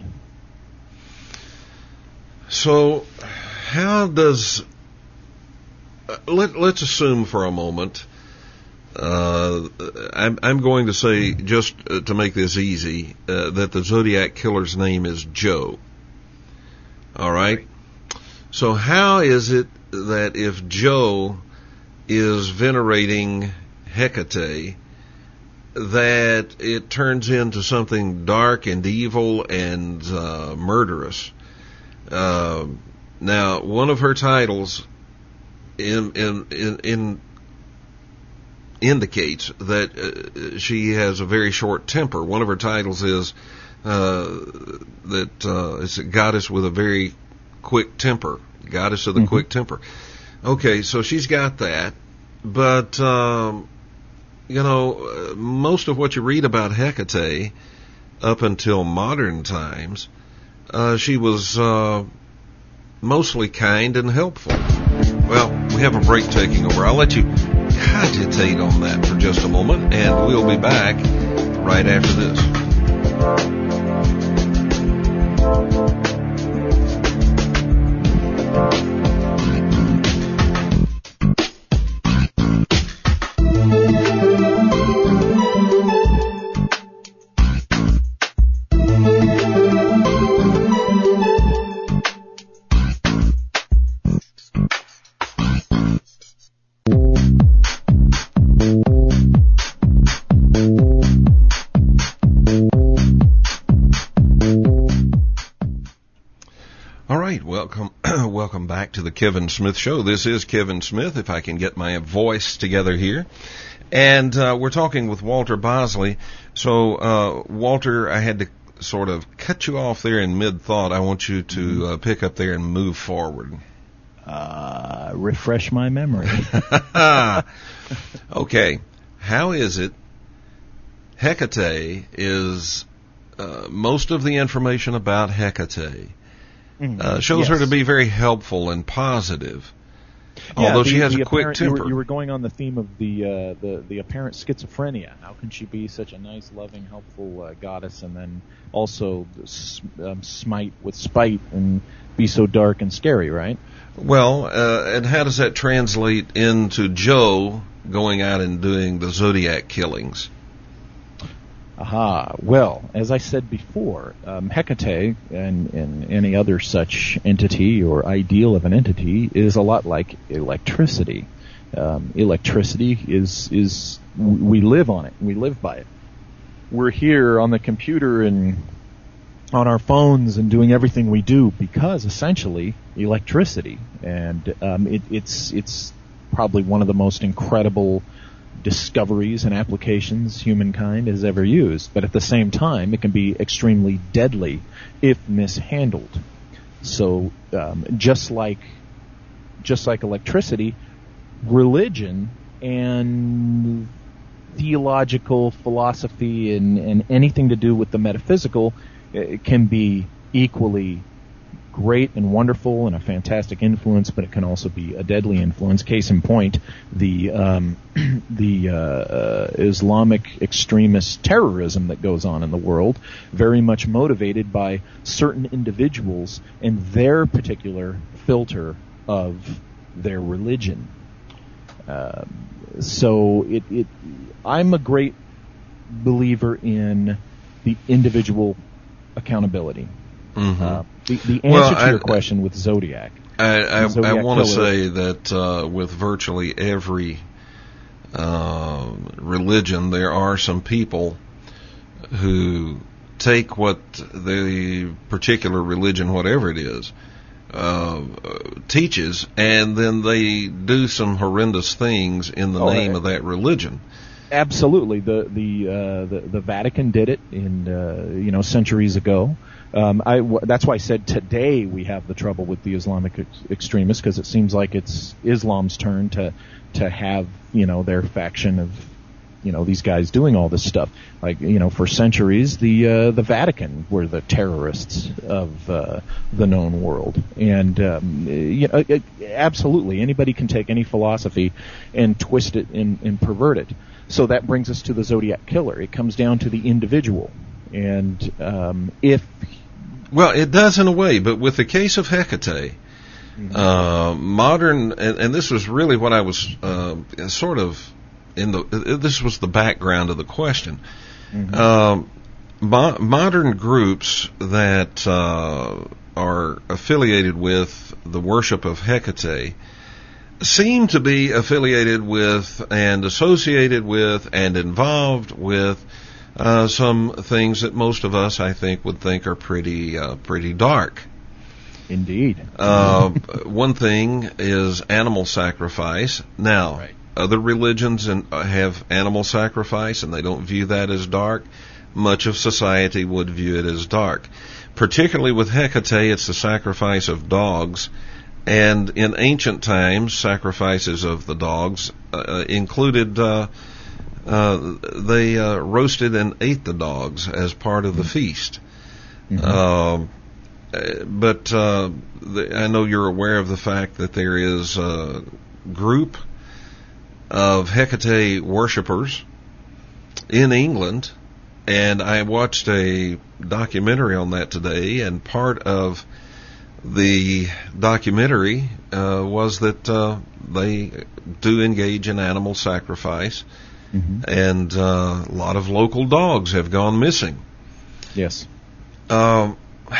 So, how does... Uh, let, let's assume for a moment, uh, I'm, I'm going to say, just uh, to make this easy, uh, that the Zodiac Killer's name is Joe. All right? So how is it that if Joe is venerating Hecate, that it turns into something dark and evil and uh, murderous? Uh, now, one of her titles in, in, in, in indicates that uh, she has a very short temper. One of her titles is uh, that uh, it's a goddess with a very quick temper, goddess of the mm-hmm. quick temper. Okay, so she's got that, but um, you know, most of what you read about Hecate up until modern times, uh, she was uh, mostly kind and helpful. Well, we have a break taking over. I'll let you cogitate on that for just a moment, and we'll be back right after this. Welcome, welcome back to the Kevin Smith Show. This is Kevin Smith, if I can get my voice together here. And uh, we're talking with Walter Bosley. So, uh, Walter, I had to sort of cut you off there in mid-thought. I want you to uh, pick up there and move forward. Uh, refresh my memory. Okay. How is it Hecate is uh, most of the information about Hecate Uh, shows yes. her to be very helpful and positive, yeah, although the, she has the a quick apparent, temper. You were, you were going on the theme of the, uh, the the apparent schizophrenia. How can she be such a nice, loving, helpful uh, goddess, and then also um, smite with spite and be so dark and scary, right? Well, uh, and how does that translate into Joe going out and doing the Zodiac killings? Aha. Well, as I said before, um, Hecate and, and any other such entity or ideal of an entity is a lot like electricity. Um, electricity is is we live on it. We live by it. We're here on the computer and on our phones and doing everything we do because essentially electricity, and um, it, it's it's probably one of the most incredible discoveries and applications humankind has ever used. But at the same time, it can be extremely deadly if mishandled. So um, just like just like electricity, religion and theological philosophy and, and anything to do with the metaphysical it can be equally great and wonderful and a fantastic influence, but it can also be a deadly influence. Case in point, the um, the uh, uh, Islamic extremist terrorism that goes on in the world, very much motivated by certain individuals and their particular filter of their religion. Uh, so it, it, I'm a great believer in the individual accountability. Mm-hmm. Uh, the, the answer well, to I, your question with Zodiac. I, I, Zodiac I want to killer, say that uh, with virtually every uh, religion, there are some people who take what the particular religion, whatever it is, uh, teaches, and then they do some horrendous things in the oh, name I, of that religion. Absolutely, the the uh, the, the Vatican did it in uh, you know centuries ago. Um, I w- that's why I said today we have the trouble with the Islamic ex- extremists, because it seems like it's Islam's turn to to have you know their faction of you know these guys doing all this stuff. Like you know for centuries the uh, the Vatican were the terrorists of uh, the known world, and um, you know it, absolutely anybody can take any philosophy and twist it and, and pervert it. So that brings us to the Zodiac killer. It comes down to the individual. And um, if... Well, it does in a way, but with the case of Hecate, mm-hmm. uh, modern... And, and this was really what I was uh, sort of... in the. This was the background of the question. Mm-hmm. Um, mo- modern groups that uh, are affiliated with the worship of Hecate seem to be affiliated with and associated with and involved with uh, some things that most of us, I think, would think are pretty uh, pretty dark. Indeed. Uh, one thing is animal sacrifice. Now, right. Other religions have animal sacrifice, and they don't view that as dark. Much of society would view it as dark. Particularly with Hecate, it's the sacrifice of dogs. And in ancient times, sacrifices of the dogs uh, included, uh, uh, they uh, roasted and ate the dogs as part of the feast. Mm-hmm. Uh, but uh, the, I know you're aware of the fact that there is a group of Hecate worshippers in England, and I watched a documentary on that today, and part of the documentary uh, was that uh, they do engage in animal sacrifice, mm-hmm. and uh, a lot of local dogs have gone missing. Yes. Um,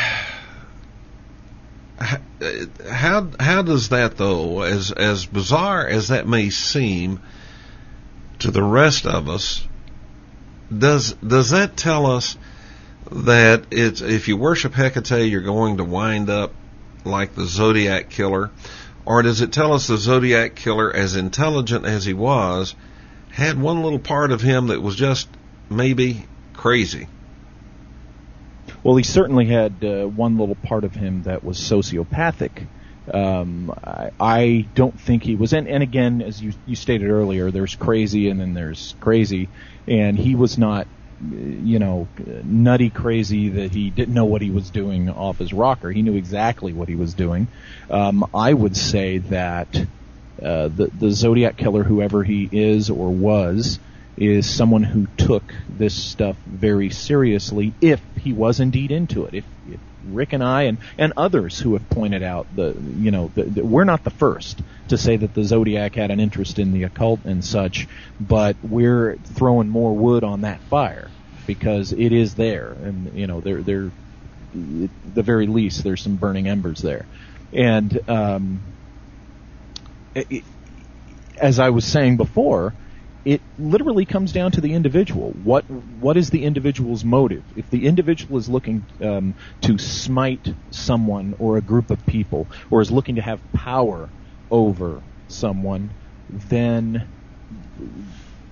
how how does that, though, as as bizarre as that may seem to the rest of us, does does that tell us that it's if you worship Hecate, you're going to wind up like the Zodiac killer? Or does it tell us the Zodiac killer, as intelligent as he was, had one little part of him that was just maybe crazy? Well, he certainly had uh, one little part of him that was sociopathic. Um, I, I don't think he was, and, and again, as you, you stated earlier, there's crazy and then there's crazy, and he was not, you know, nutty crazy that he didn't know what he was doing off his rocker. He knew exactly what he was doing. Um, I would say that uh, the, the Zodiac killer, whoever he is or was, is someone who took this stuff very seriously, if he was indeed into it. If, if Rick and I and, and others who have pointed out, the you know, the, the, we're not the first to say that the Zodiac had an interest in the occult and such, but we're throwing more wood on that fire because it is there, and you know, there, there, at the very least, there's some burning embers there, and um, it, as I was saying before, it literally comes down to the individual. What what is the individual's motive? If the individual is looking um, to smite someone or a group of people, or is looking to have power over someone, then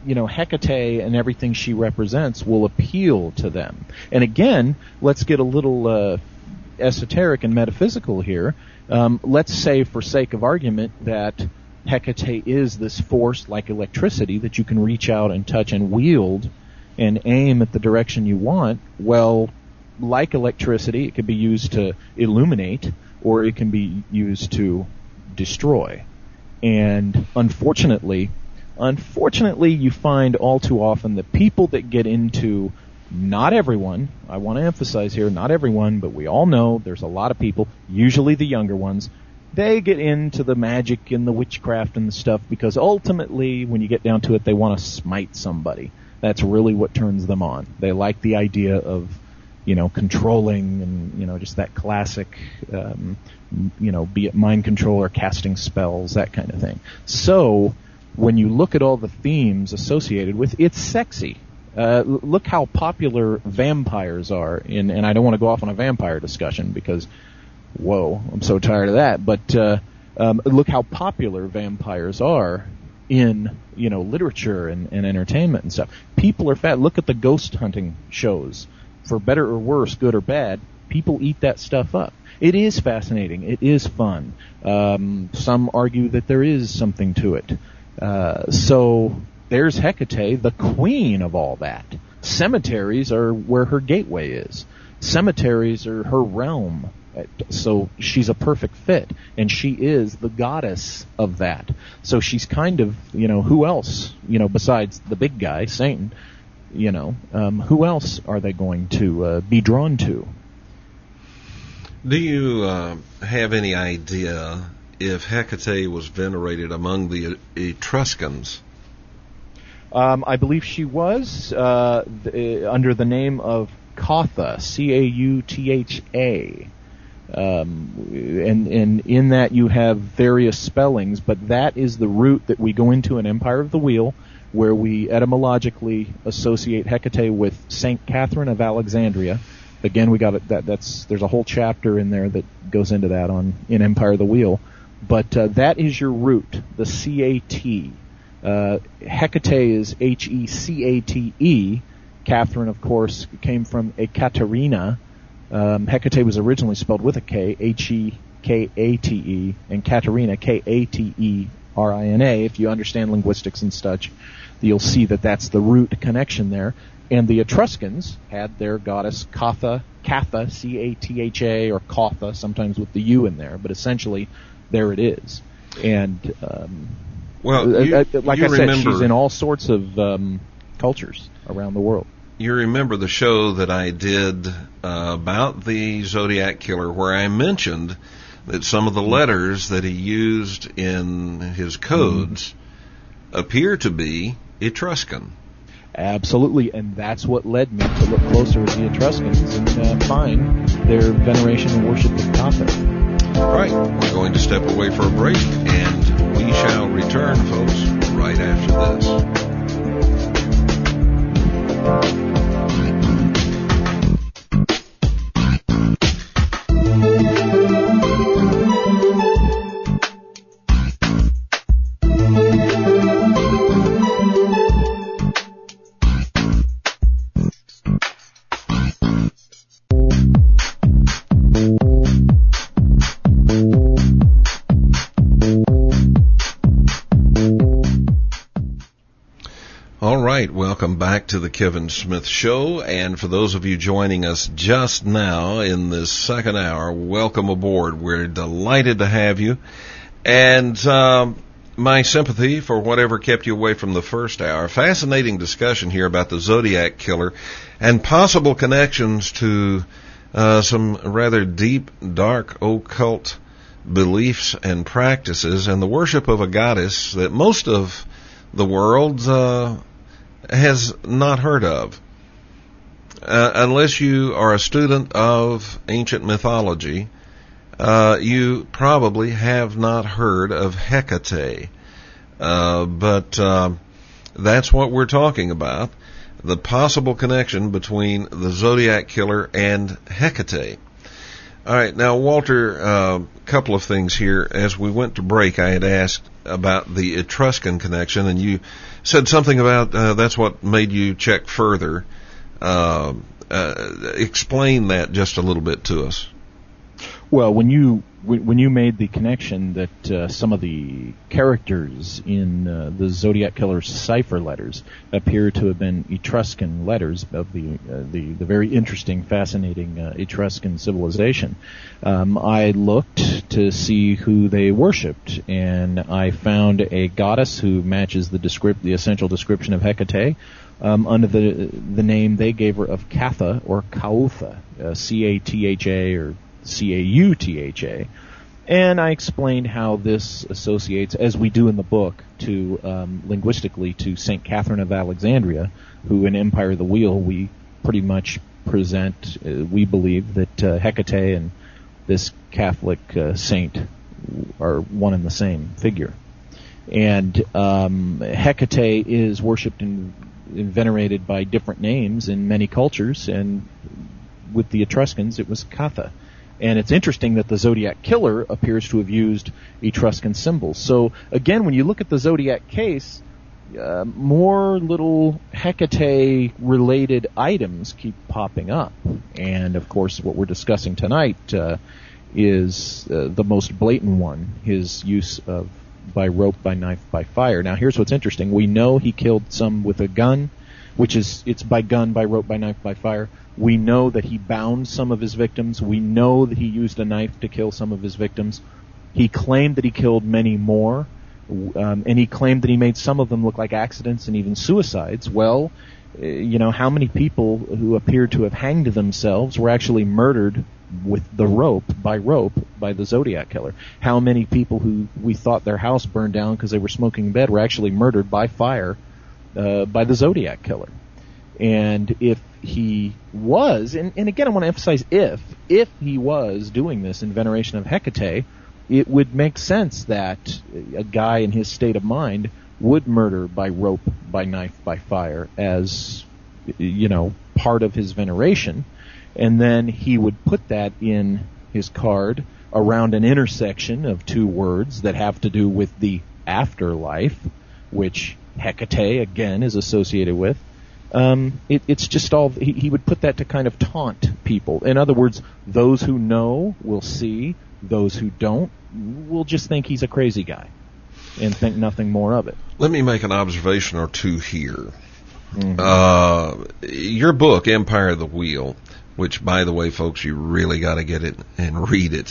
you know, Hecate and everything she represents will appeal to them. And again, let's get a little uh, esoteric and metaphysical here. Um, let's say, for sake of argument, that Hecate is this force like electricity that you can reach out and touch and wield and aim at the direction you want. Well, like electricity, it could be used to illuminate, or it can be used to destroy. And unfortunately, unfortunately, you find all too often that people that get into, not everyone, I want to emphasize here, not everyone, but we all know there's a lot of people, usually the younger ones, they get into the magic and the witchcraft and the stuff because ultimately, when you get down to it, they want to smite somebody. That's really what turns them on. They like the idea of, you know, controlling and, you know, just that classic, um, you know, be it mind control or casting spells, that kind of thing. So, when you look at all the themes associated with it, it's sexy. Uh, look how popular vampires are in, and I don't want to go off on a vampire discussion because, whoa, I'm so tired of that. But uh, um, look how popular vampires are in, you know, literature and, and entertainment and stuff. People are fat. Look at the ghost hunting shows. For better or worse, good or bad, people eat that stuff up. It is fascinating. It is fun. Um, some argue that there is something to it. Uh, so there's Hecate, the queen of all that. Cemeteries are where her gateway is. Cemeteries are her realm. So she's a perfect fit, and she is the goddess of that. So she's kind of, you know, who else, you know, besides the big guy, Satan, you know, um, who else are they going to uh, be drawn to? Do you uh, have any idea if Hecate was venerated among the Etruscans? Um, I believe she was uh, th- under the name of Cautha, C A U T H A. Um, and, and in that you have various spellings, but that is the root that we go into in Empire of the Wheel, where we etymologically associate Hecate with Saint Catherine of Alexandria. Again, we got it, that. That's there's a whole chapter in there that goes into that on in Empire of the Wheel. But uh, that is your root, the C A T. Uh, Hecate is H E C A T E. Catherine, of course, came from Ekaterina. Um, Hecate was originally spelled with a K, H E K A T E, and Katerina, K A T E R I N A. If you understand linguistics and such, you'll see that that's the root connection there. And the Etruscans had their goddess Catha, Catha, C A T H A, or Cautha, sometimes with the U in there, but essentially there it is. And um, well, you, uh, like you I said, remember, she's in all sorts of um, cultures around the world. You remember the show that I did uh, about the Zodiac Killer, where I mentioned that some of the letters that he used in his codes mm. appear to be Etruscan. Absolutely, and that's what led me to look closer at the Etruscans and uh, find their veneration and worship of Catha. All right, we're going to step away for a break, and we shall return, folks, right after this. Welcome back to the Kevin Smith Show, and for those of you joining us just now in this second hour, welcome aboard. We're delighted to have you, and um, my sympathy for whatever kept you away from the first hour. Fascinating discussion here about the Zodiac Killer and possible connections to uh, some rather deep, dark, occult beliefs and practices, and the worship of a goddess that most of the world uh, has not heard of. Uh, unless you are a student of ancient mythology, uh, you probably have not heard of Hecate. Uh, but uh, that's what we're talking about, the possible connection between the Zodiac Killer and Hecate. All right. Now, Walter, a uh, couple of things here. As we went to break, I had asked about the Etruscan connection, and you said something about uh, that's what made you check further. Uh, uh, explain that just a little bit to us. Well, when you when you made the connection that uh, some of the characters in uh, the Zodiac Killer's cipher letters appear to have been Etruscan letters of the uh, the, the very interesting, fascinating uh, Etruscan civilization, um, I looked to see who they worshipped, and I found a goddess who matches the descript the essential description of Hecate. Um, under the the name they gave her of Catha or Cautha, uh, C A T H A or C A U T H A, and I explained how this associates, as we do in the book, to um, linguistically to Saint Catherine of Alexandria, who in Empire of the Wheel we pretty much present, uh, we believe that uh, Hecate and this Catholic uh, saint are one and the same figure. And um, Hecate is worshipped and, and venerated by different names in many cultures, and with the Etruscans it was Catha. And it's interesting that the Zodiac Killer appears to have used Etruscan symbols. So, again, when you look at the Zodiac case, uh, more little Hecate-related items keep popping up. And, of course, what we're discussing tonight uh, is uh, the most blatant one, his use of by rope, by knife, by fire. Now, here's what's interesting. We know he killed some with a gun, which is, it's by gun, by rope, by knife, by fire. We know that he bound some of his victims. We know that he used a knife to kill some of his victims. He claimed that he killed many more, um, and he claimed that he made some of them look like accidents and even suicides. Well, uh, you know, how many people who appeared to have hanged themselves were actually murdered with the rope, by rope, by the Zodiac Killer? How many people who we thought their house burned down because they were smoking in bed were actually murdered by fire uh, by the Zodiac Killer? And if he was, and, and again I want to emphasize if, if he was doing this in veneration of Hecate, it would make sense that a guy in his state of mind would murder by rope, by knife, by fire as, you know, part of his veneration. And then he would put that in his card around an intersection of two words that have to do with the afterlife, which Hecate, again, is associated with. Um, it, it's just all, he, he would put that to kind of taunt people. In other words, those who know will see, those who don't will just think he's a crazy guy and think nothing more of it. Let me make an observation or two here. Mm-hmm. Uh, your book, Empire of the Wheel, which, by the way, folks, you really got to get it and read it.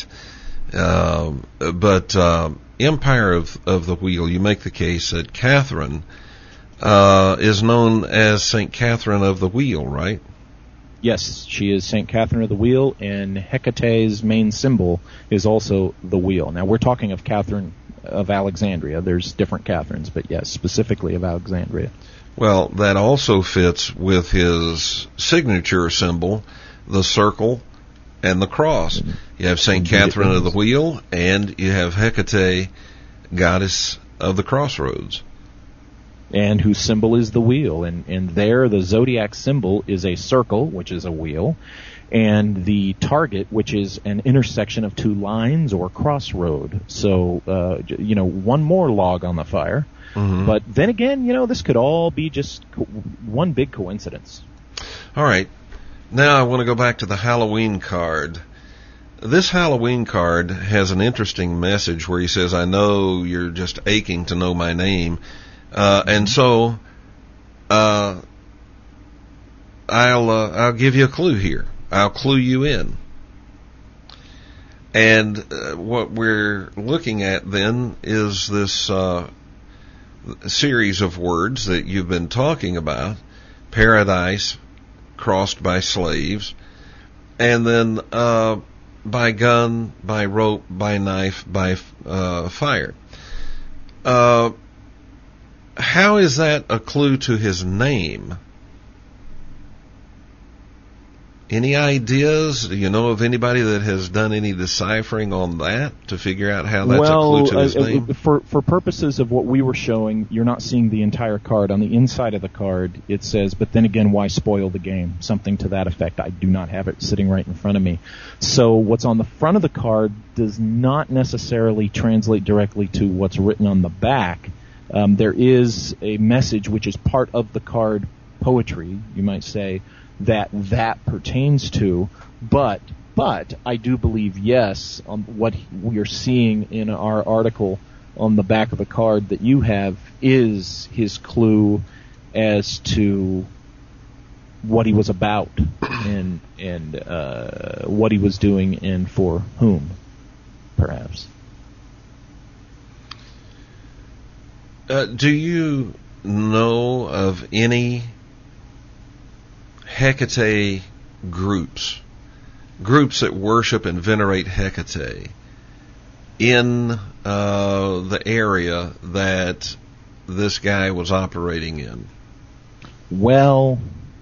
Uh, but uh, Empire of, of the Wheel, you make the case that Catherine Uh, is known as Saint Catherine of the Wheel, right? Yes, she is Saint Catherine of the Wheel, and Hecate's main symbol is also the wheel. Now, we're talking of Catherine of Alexandria. There's different Catherines, but yes, specifically of Alexandria. Well, that also fits with his signature symbol, the circle and the cross. Mm-hmm. You have Saint Catherine of the Wheel, and you have Hecate, goddess of the crossroads. And whose symbol is the wheel. And, and there, the zodiac symbol is a circle, which is a wheel, and the target, which is an intersection of two lines or crossroad. So, uh, you know, one more log on the fire. Mm-hmm. But then again, you know, this could all be just co- one big coincidence. All right. Now I want to go back to the Halloween card. This Halloween card has an interesting message where he says, I know you're just aching to know my name. Uh, and so, uh, I'll, uh, I'll give you a clue here. I'll clue you in. And, uh, what we're looking at then is this, uh, series of words that you've been talking about. Paradise, crossed by slaves, and then, uh, by gun, by rope, by knife, by, uh, fire. Uh, How is that a clue to his name? Any ideas? Do you know of anybody that has done any deciphering on that to figure out how that's well, a clue to his uh, name? For for purposes of what we were showing, you're not seeing the entire card. On the inside of the card, it says, but then again, why spoil the game? Something to that effect. I do not have it sitting right in front of me. So what's on the front of the card does not necessarily translate directly to what's written on the back. Um, there is a message which is part of the card poetry, you might say, that that pertains to, but but I do believe, yes, on what we are seeing in our article on the back of the card that you have is his clue as to what he was about and and uh, what he was doing and for whom, perhaps. Uh, do you know of any Hecate groups, groups that worship and venerate Hecate in uh, the area that this guy was operating in? Well,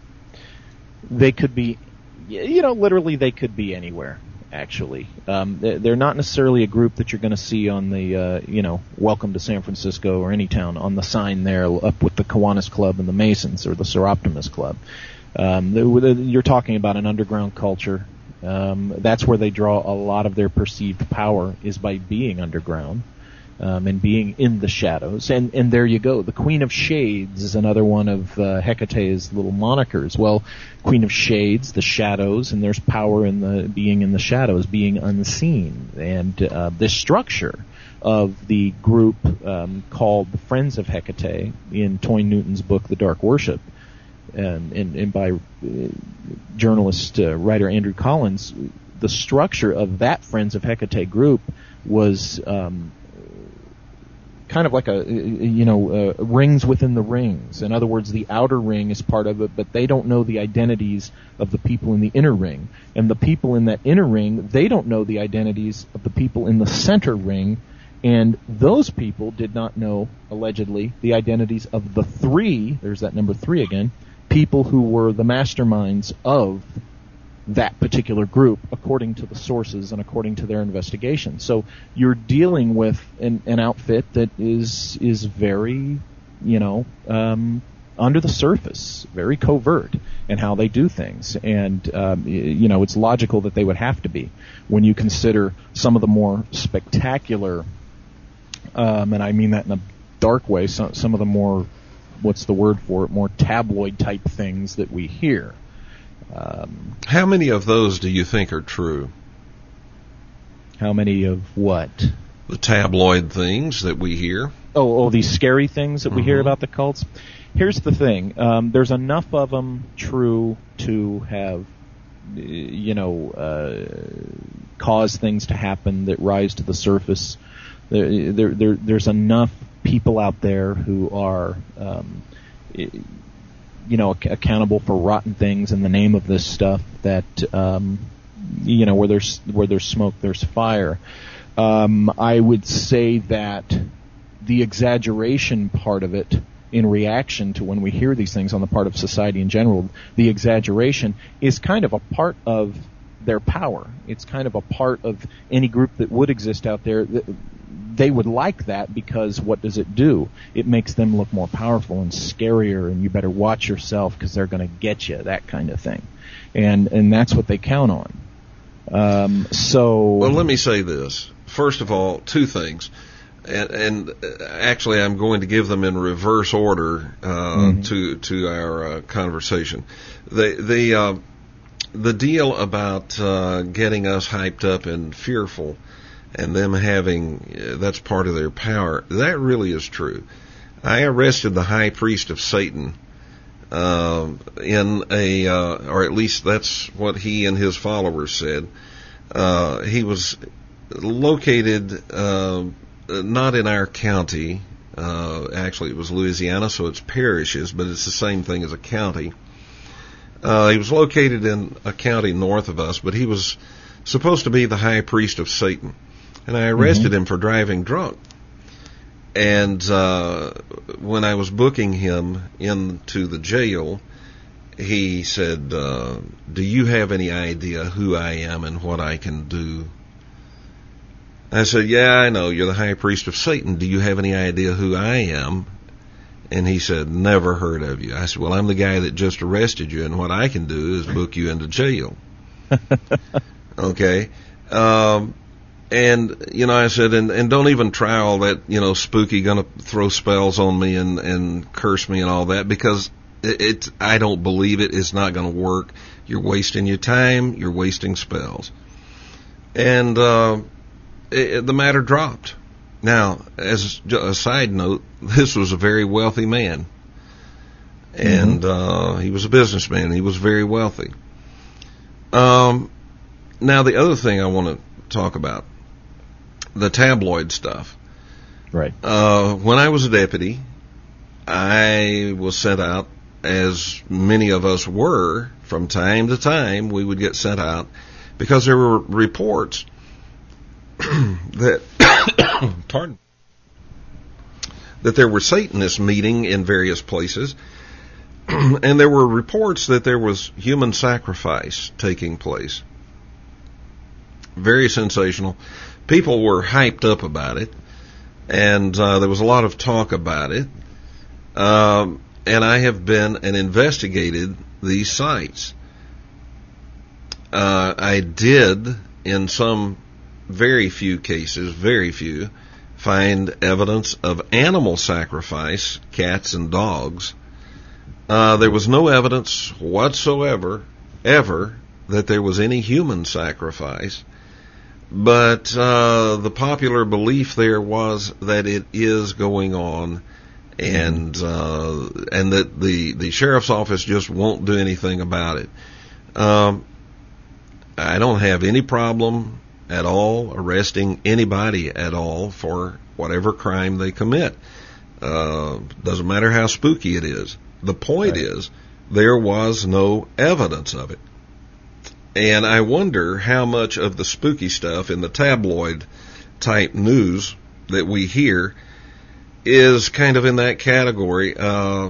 they could be, you know, literally they could be anywhere, actually. Um, they're not necessarily a group that you're going to see on the, uh, you know, Welcome to San Francisco or any town on the sign there up with the Kiwanis Club and the Masons or the Seroptimus Club. Um, you're talking about an underground culture. Um, that's where they draw a lot of their perceived power, is by being underground um, and being in the shadows. And, and there you go. The Queen of Shades is another one of uh, Hecate's little monikers. Well, Queen of Shades, the shadows, and there's power in the being in the shadows, being unseen. And uh, this structure of the group um, called the Friends of Hecate in Toyne Newton's book, The Dark Worship, Um, and, and by uh, journalist, uh, writer Andrew Collins, the structure of that Friends of Hecate group was um, kind of like a, you know, uh, rings within the rings. In other words, the outer ring is part of it, but they don't know the identities of the people in the inner ring. And the people in that inner ring, they don't know the identities of the people in the center ring. And those people did not know, allegedly, the identities of the three, there's that number three again, people who were the masterminds of that particular group, according to the sources and according to their investigation. So you're dealing with an, an outfit that is is very, you know, um, under the surface, very covert in how they do things. And, um, you know, it's logical that they would have to be when you consider some of the more spectacular, um, and I mean that in a dark way, some, some of the more, what's the word for it, more tabloid-type things that we hear. Um, how many of those do you think are true? How many of what? The tabloid things that we hear. Oh, oh, these scary things that we mm-hmm. hear about the cults? Here's the thing. Um, there's enough of them true to have, you know, uh, cause things to happen that rise to the surface. There, there, there, there's enough people out there who are, um, you know, accountable for rotten things in the name of this stuff that, um, you know, where there's where there's smoke, there's fire. Um, I would say that the exaggeration part of it, in reaction to when we hear these things on the part of society in general, the exaggeration is kind of a part of their power. It's kind of a part of any group that would exist out there. They would like that because what does it do? It makes them look more powerful and scarier, and you better watch yourself because they're going to get you, that kind of thing. And and that's what they count on. Um, so... Well, let me say this. First of all, two things. And, and actually, I'm going to give them in reverse order uh, mm-hmm. to to our uh, conversation. The the uh, the deal about uh, getting us hyped up and fearful, and them having uh, that's part of their power. That really is true. I arrested the high priest of Satan uh, in a, uh, or at least that's what he and his followers said. Uh, he was located. Uh, Not in our county. Uh, actually, it was Louisiana, so it's parishes, but it's the same thing as a county. Uh, he was located in a county north of us, but he was supposed to be the high priest of Satan. And I arrested mm-hmm. him for driving drunk. And uh, when I was booking him into the jail, he said, uh, do you have any idea who I am and what I can do? I said, yeah, I know. You're the high priest of Satan. Do you have any idea who I am? And he said, never heard of you. I said, well, I'm the guy that just arrested you, and what I can do is book you into jail. Okay. Um, and, you know, I said, and, and don't even try all that, you know, spooky, gonna throw spells on me and, and curse me and all that, because it, it I don't believe it. It's not gonna work. You're wasting your time. You're wasting spells. And, uh, it, the matter dropped. Now, as a side note, this was a very wealthy man. And, mm-hmm. uh, he was a businessman. He was very wealthy. Um, now the other thing I want to talk about, the tabloid stuff. Right. Uh, when I was a deputy, I was sent out, as many of us were, from time to time, we would get sent out because there were reports that, pardon, that there were Satanists meeting in various places, and there were reports that there was human sacrifice taking place. Very sensational. People were hyped up about it, and uh, there was a lot of talk about it. Um, and I have been and investigated these sites. Uh, I did, in some very few cases, very few, find evidence of animal sacrifice, cats and dogs. Uh, there was no evidence whatsoever, ever, that there was any human sacrifice. But uh, the popular belief there was that it is going on, and uh, and that the, the sheriff's office just won't do anything about it. Um, I don't have any problem at all arresting anybody at all for whatever crime they commit. Uh, doesn't matter how spooky it is. The point right. is, there was no evidence of it. And I wonder how much of the spooky stuff in the tabloid type news that we hear is kind of in that category. Uh,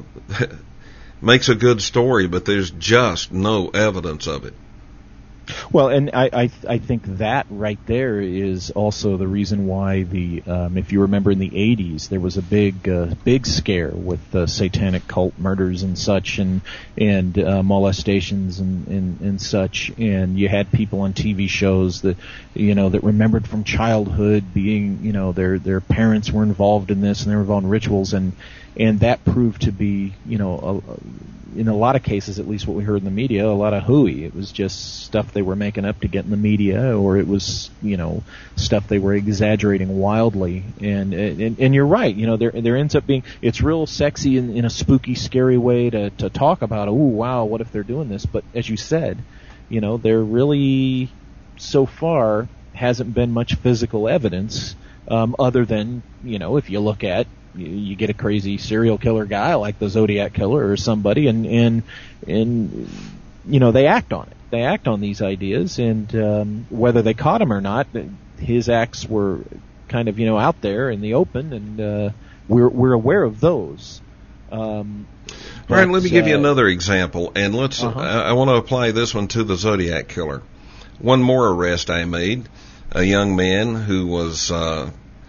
makes a good story, but there's just no evidence of it. Well, and I, I I think that right there is also the reason why the um, if you remember in the eighties there was a big uh, big scare with the satanic cult murders and such, and and uh, molestations and, and and such, and you had people on T V shows that you know that remembered from childhood being you know their their parents were involved in this and they were involved in rituals, and and that proved to be you know a, a, in a lot of cases, at least what we heard in the media, a lot of hooey. It was just stuff they were making up to get in the media, or it was, you know, stuff they were exaggerating wildly. And and, and you're right, you know, there there ends up being, it's real sexy in, in a spooky, scary way to, to talk about, oh, wow, what if they're doing this? But as you said, you know, there really, so far, hasn't been much physical evidence, um, other than, you know, if you look at, you get a crazy serial killer guy like the Zodiac Killer or somebody, and and and you know they act on it. They act on these ideas, and um, whether they caught him or not, his acts were kind of you know out there in the open, and uh, we're we're aware of those. Um, All right, let me give you uh, another example, and let's. Uh-huh. I, I want to apply this one to the Zodiac Killer. One more arrest I made: a young man who was. Uh,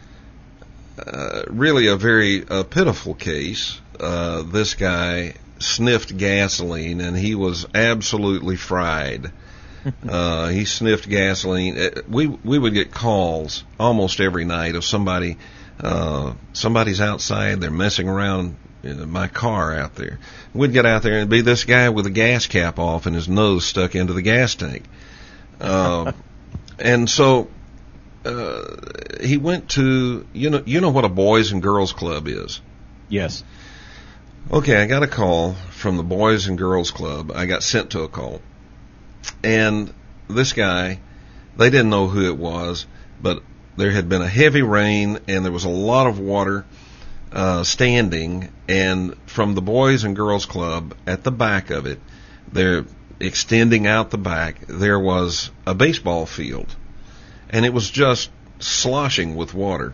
Uh, really a very uh, pitiful case. Uh, this guy sniffed gasoline, and he was absolutely fried. uh, he sniffed gasoline. We we would get calls almost every night of somebody. Uh, somebody's outside. They're messing around in my car out there. We'd get out there and it'd be this guy with a gas cap off and his nose stuck into the gas tank. Uh, and so. Uh, he went to, you know, you know what a Boys and Girls Club is? Yes. Okay, I got a call from the Boys and Girls Club. I got sent to a call. And this guy, they didn't know who it was, but there had been a heavy rain and there was a lot of water uh, standing. And from the Boys and Girls Club, at the back of it, they're extending out the back, there was a baseball field. And it was just sloshing with water.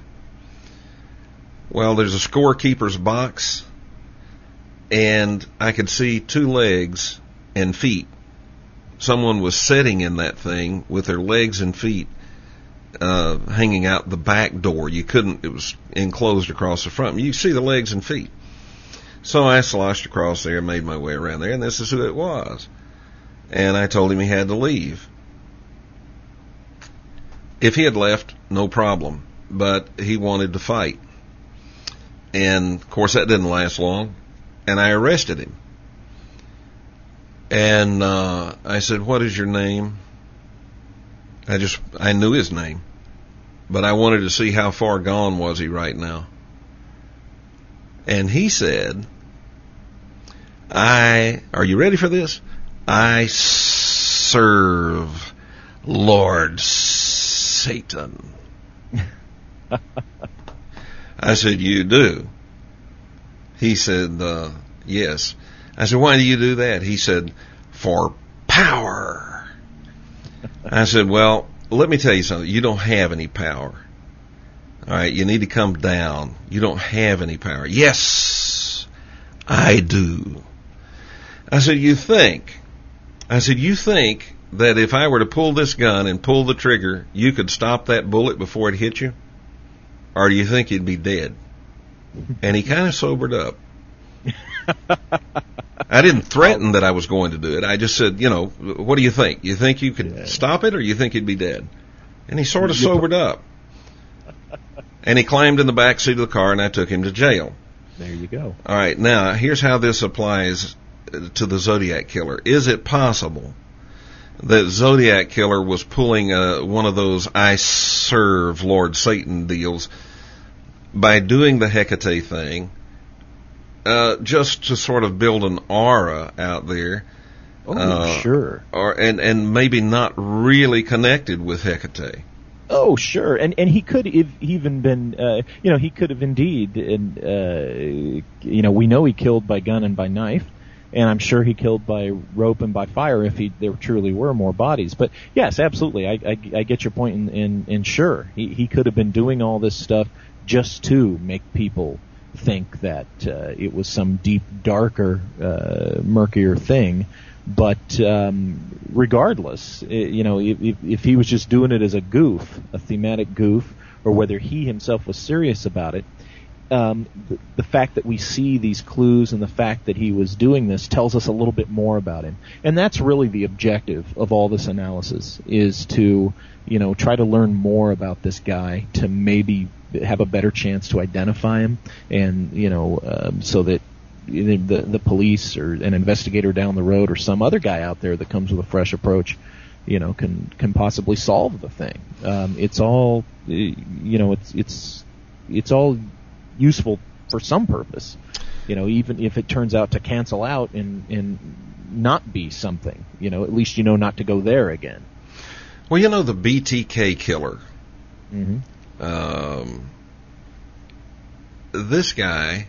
Well, there's a scorekeeper's box, and I could see two legs and feet. Someone was sitting in that thing with their legs and feet uh, hanging out the back door. You couldn't, it was enclosed across the front. You could see the legs and feet. So I sloshed across there and made my way around there, and this is who it was. And I told him he had to leave. If he had left, no problem. But he wanted to fight. And, of course, that didn't last long. And I arrested him. And uh, I said, "What is your name?" I just, I knew his name. But I wanted to see how far gone was he right now. And he said, I, are you ready for this? I serve Lord Satan. I said, "You do?" He said, uh, "Yes." I said, "Why do you do that?" He said, "For power." I said, "Well, let me tell you something. You don't have any power. All right, you need to come down. You don't have any power." "Yes, I do." I said, "You think?" I said, "You think that if I were to pull this gun and pull the trigger, you could stop that bullet before it hit you? Or do you think you'd be dead?" And he kind of sobered up. I didn't threaten that I was going to do it. I just said, you know, "What do you think? You think you could yeah. stop it, or you think you'd be dead?" And he sort of sobered up. And he climbed in the back seat of the car, and I took him to jail. There you go. All right, now, here's how this applies to the Zodiac Killer. Is it possible that Zodiac Killer was pulling uh, one of those I serve Lord Satan deals by doing the Hecate thing, uh, just to sort of build an aura out there? Oh, uh, sure. Or and, and maybe not really connected with Hecate. Oh, sure, and and he could have even been, uh, you know, he could have indeed, and uh, you know, we know he killed by gun and by knife, and I'm sure he killed by rope and by fire if he there truly were more bodies. But yes, absolutely, I I, I get your point, and, and and sure, he he could have been doing all this stuff just to make people think that uh, it was some deep, darker, uh, murkier thing. But um, regardless, it, you know, if, if he was just doing it as a goof, a thematic goof, or whether he himself was serious about it, um, the, the fact that we see these clues and the fact that he was doing this tells us a little bit more about him. And that's really the objective of all this analysis, is to, you know, try to learn more about this guy to maybe have a better chance to identify him, and, you know, um, so that The, the police or an investigator down the road or some other guy out there that comes with a fresh approach, you know, can can possibly solve the thing. Um, it's all, you know, it's it's it's all useful for some purpose, you know, even if it turns out to cancel out and and not be something, you know, at least you know not to go there again. Well, you know, the B T K killer. Mm-hmm. Um, this guy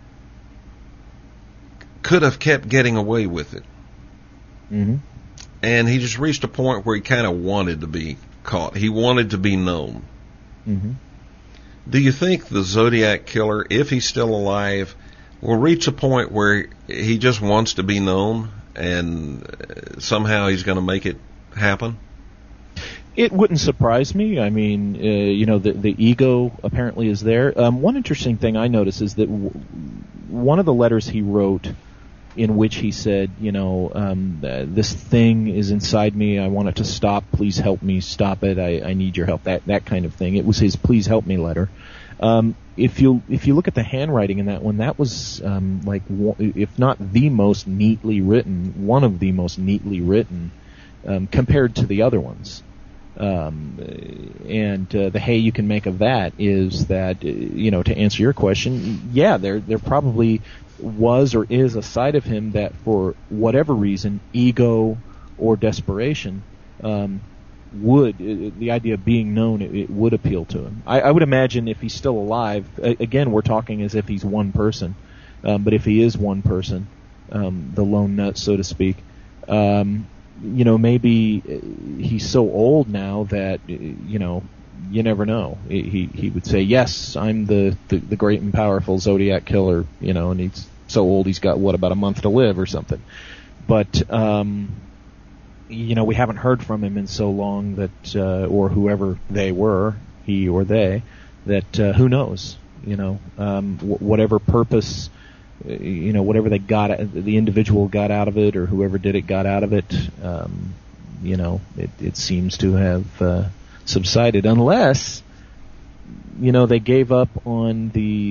could have kept getting away with it. Mm-hmm. And he just reached a point where he kind of wanted to be caught. He wanted to be known. Mm-hmm. Do you think the Zodiac Killer, if he's still alive, will reach a point where he just wants to be known and somehow he's going to make it happen? It wouldn't surprise me. I mean, uh, you know, the, the ego apparently is there. Um, one interesting thing I noticed is that w- one of the letters he wrote, in which he said, you know, um, uh, this thing is inside me, I want it to stop, please help me stop it, I, I need your help, that that kind of thing. It was his please help me letter. Um, if you if you look at the handwriting in that one, that was um, like, if not the most neatly written, one of the most neatly written um, compared to the other ones. Um, and uh, the hay you can make of that is that, you know, to answer your question, yeah, there there probably was or is a side of him that, for whatever reason, ego or desperation, um, would, uh, the idea of being known, it, it would appeal to him. I, I would imagine if he's still alive, uh, again, we're talking as if he's one person, um, but if he is one person, um, the lone nut, so to speak, um, you know, maybe he's so old now that, you know, you never know. He he would say, yes, I'm the, the, the great and powerful Zodiac Killer, you know, and he's so old he's got, what, about a month to live or something. but um, you know, we haven't heard from him in so long that, uh, or whoever they were, he or they, that uh, who knows? You know, um, w- whatever purpose, you know, whatever they got, the individual got out of it, or whoever did it got out of it. Um, you know, it, it seems to have uh, subsided, unless, you know, they gave up on the,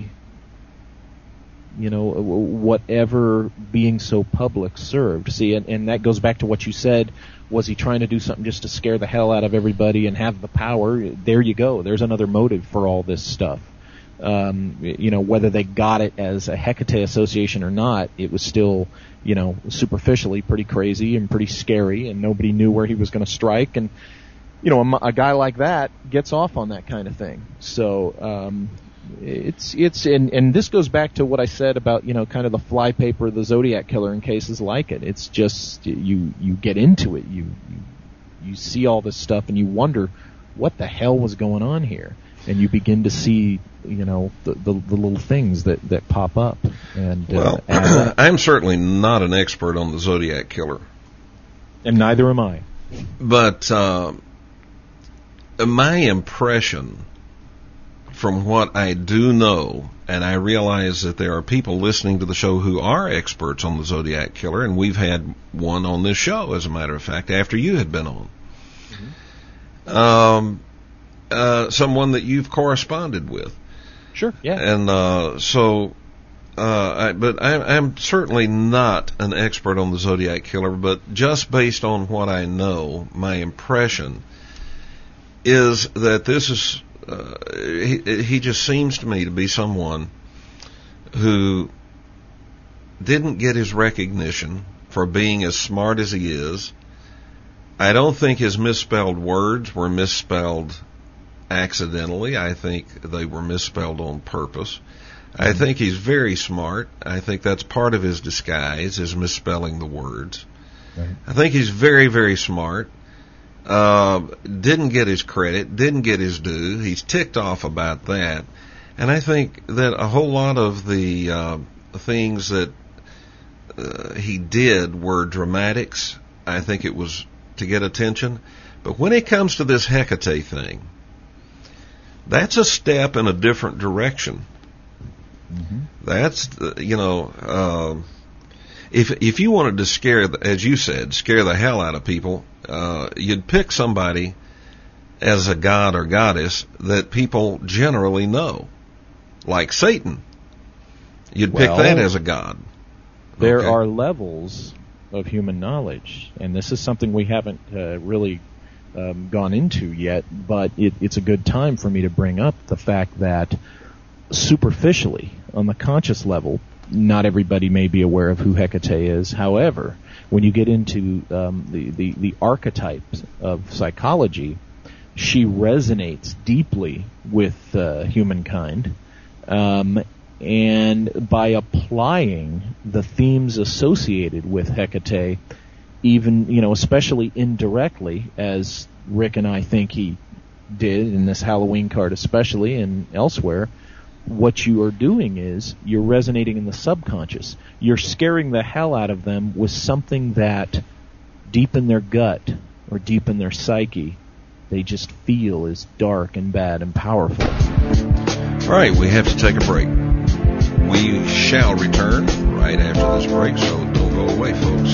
you know, whatever being so public served. See, and, and that goes back to what you said. Was he trying to do something just to scare the hell out of everybody and have the power? There you go. There's another motive for all this stuff. Um, you know, whether they got it as a Hecate association or not, it was still, you know, superficially pretty crazy and pretty scary, and nobody knew where he was going to strike. And, you know, a, a guy like that gets off on that kind of thing. So, um, it's, it's, and, and this goes back to what I said about, you know, kind of the flypaper of the Zodiac Killer in cases like it. It's just, you, you get into it, you, you, you see all this stuff and you wonder what the hell was going on here. And you begin to see, you know, the, the, the little things that, that pop up. And uh, well, I'm certainly not an expert on the Zodiac Killer. And neither am I. But uh, my impression from what I do know, and I realize that there are people listening to the show who are experts on the Zodiac Killer, and we've had one on this show, as a matter of fact, after you had been on. Mm-hmm. Um... Uh, someone that you've corresponded with. Sure, yeah. And uh, so, uh, I, but I, I'm certainly not an expert on the Zodiac Killer, but just based on what I know, my impression is that this is, uh, he, he just seems to me to be someone who didn't get his recognition for being as smart as he is. I don't think his misspelled words were misspelled accidentally. I think they were misspelled on purpose. I think he's very smart. I think that's part of his disguise, is misspelling the words. Right. I think he's very, very smart. Uh, didn't get his credit, didn't get his due. He's ticked off about that. And I think that a whole lot of the uh, things that uh, he did were dramatics. I think it was to get attention. But when it comes to this Hecate thing, that's a step in a different direction. Mm-hmm. That's, you know, uh, if if you wanted to scare, as you said, scare the hell out of people, uh, you'd pick somebody as a god or goddess that people generally know, like Satan. You'd well, pick that as a god. There okay. are levels of human knowledge, and this is something we haven't uh, really Um, gone into yet, but it, it's a good time for me to bring up the fact that superficially, on the conscious level, not everybody may be aware of who Hecate is. However, when you get into um, the, the, the archetypes of psychology, she resonates deeply with uh, humankind, um, and by applying the themes associated with Hecate, even, you know, especially indirectly, as Rick and I think he did in this Halloween card especially, and elsewhere, what you are doing is you're resonating in the subconscious. You're scaring the hell out of them with something that deep in their gut or deep in their psyche, they just feel is dark and bad and powerful. All right, we have to take a break. We shall return right after this break, so don't go away, folks.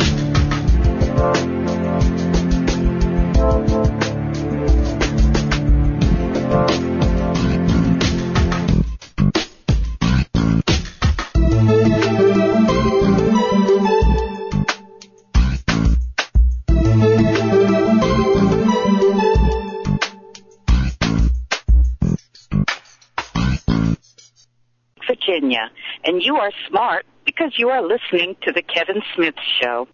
Virginia, and you are smart because you are listening to the Kevin Smith Show.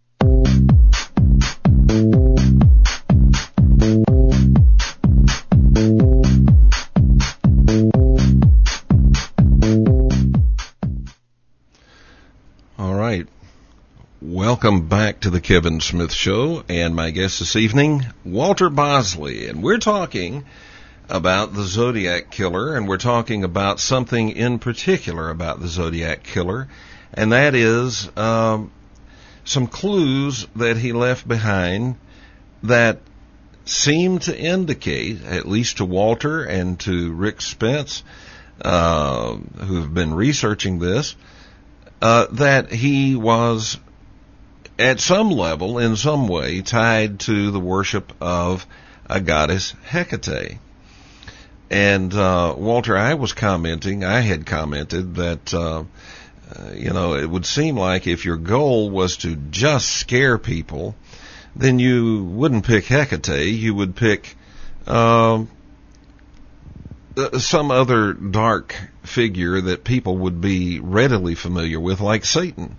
All right. Welcome back to the Kevin Smith Show, and my guest this evening, Walter Bosley, and we're talking about the Zodiac Killer, and we're talking about something in particular about the Zodiac Killer, and that is um, some clues that he left behind that seem to indicate, at least to Walter and to Rick Spence, uh, who have been researching this, uh, that he was at some level, in some way, tied to the worship of a goddess Hecate. And, uh, Walter, I was commenting, I had commented that, uh, uh, you know, it would seem like if your goal was to just scare people, then you wouldn't pick Hecate, you would pick, um, uh, some other dark figure that people would be readily familiar with, like Satan.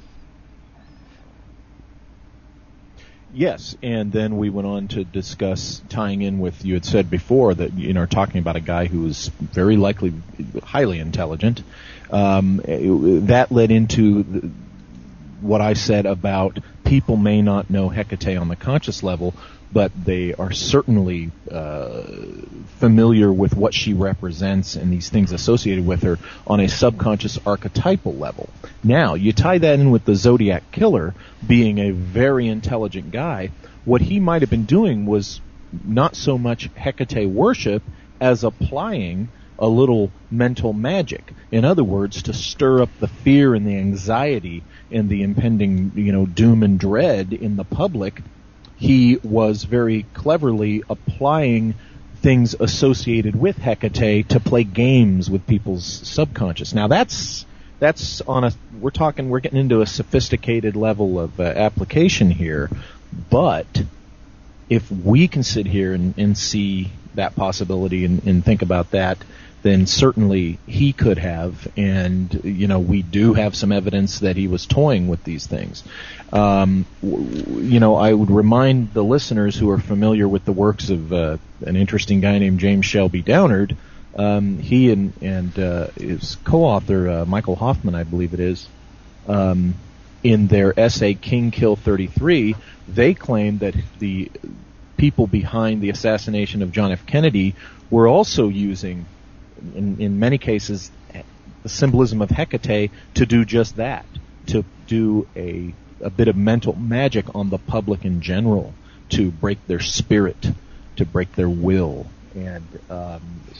Yes, and then we went on to discuss tying in with, you had said before that, you know, talking about a guy who was very likely highly intelligent. Um, that led into the, what I said about people may not know Hecate on the conscious level, but they are certainly uh, familiar with what she represents and these things associated with her on a subconscious archetypal level. Now, you tie that in with the Zodiac Killer being a very intelligent guy. What he might have been doing was not so much Hecate worship as applying a little mental magic. In other words, to stir up the fear and the anxiety and the impending, you know, doom and dread in the public. He was very cleverly applying things associated with Hecate to play games with people's subconscious. Now that's that's on a we're talking we're getting into a sophisticated level of uh, application here, but if we can sit here and, and see that possibility and, and think about that, then certainly he could have, and you know we do have some evidence that he was toying with these things. Um, w- you know, I would remind the listeners who are familiar with the works of uh, an interesting guy named James Shelby Downard. Um, he and, and uh, his co-author uh, Michael Hoffman, I believe it is, um, in their essay King Kill thirty-three, they claim that the people behind the assassination of John F. Kennedy were also using, in, in many cases, the symbolism of Hecate to do just that, to do a a bit of mental magic on the public in general, to break their spirit, to break their will. And um,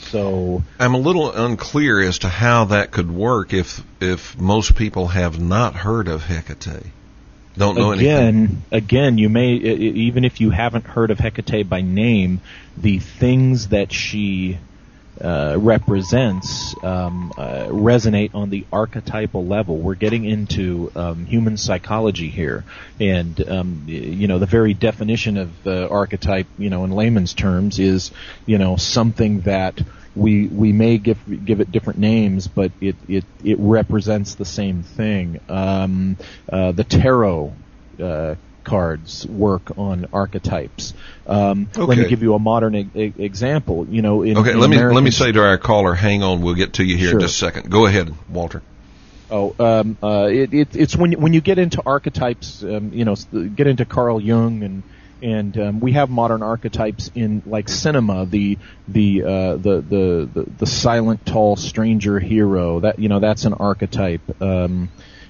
so I'm a little unclear as to how that could work if if most people have not heard of Hecate. Don't know again, anything. Again, you may, even if you haven't heard of Hecate by name, the things that she uh, represents um, uh, resonate on the archetypal level. We're getting into um, human psychology here, and um, you know the very definition of uh, archetype, you know, in layman's terms, is you know something that we we may give give it different names, but it it it represents the same thing. Um, uh, the tarot uh, cards work on archetypes. Um, okay. Let me give you a modern e- e- example. You know, in, okay. in Let me American let me say to our caller, hang on, we'll get to you here Sure. in just a second. Go ahead, Walter. Oh, um, uh, it, it, it's when when you get into archetypes, um, you know, get into Carl Jung and. And um, we have modern archetypes in like cinema, the the, uh, the the the the silent, tall stranger hero. That you know that's an archetype. Um,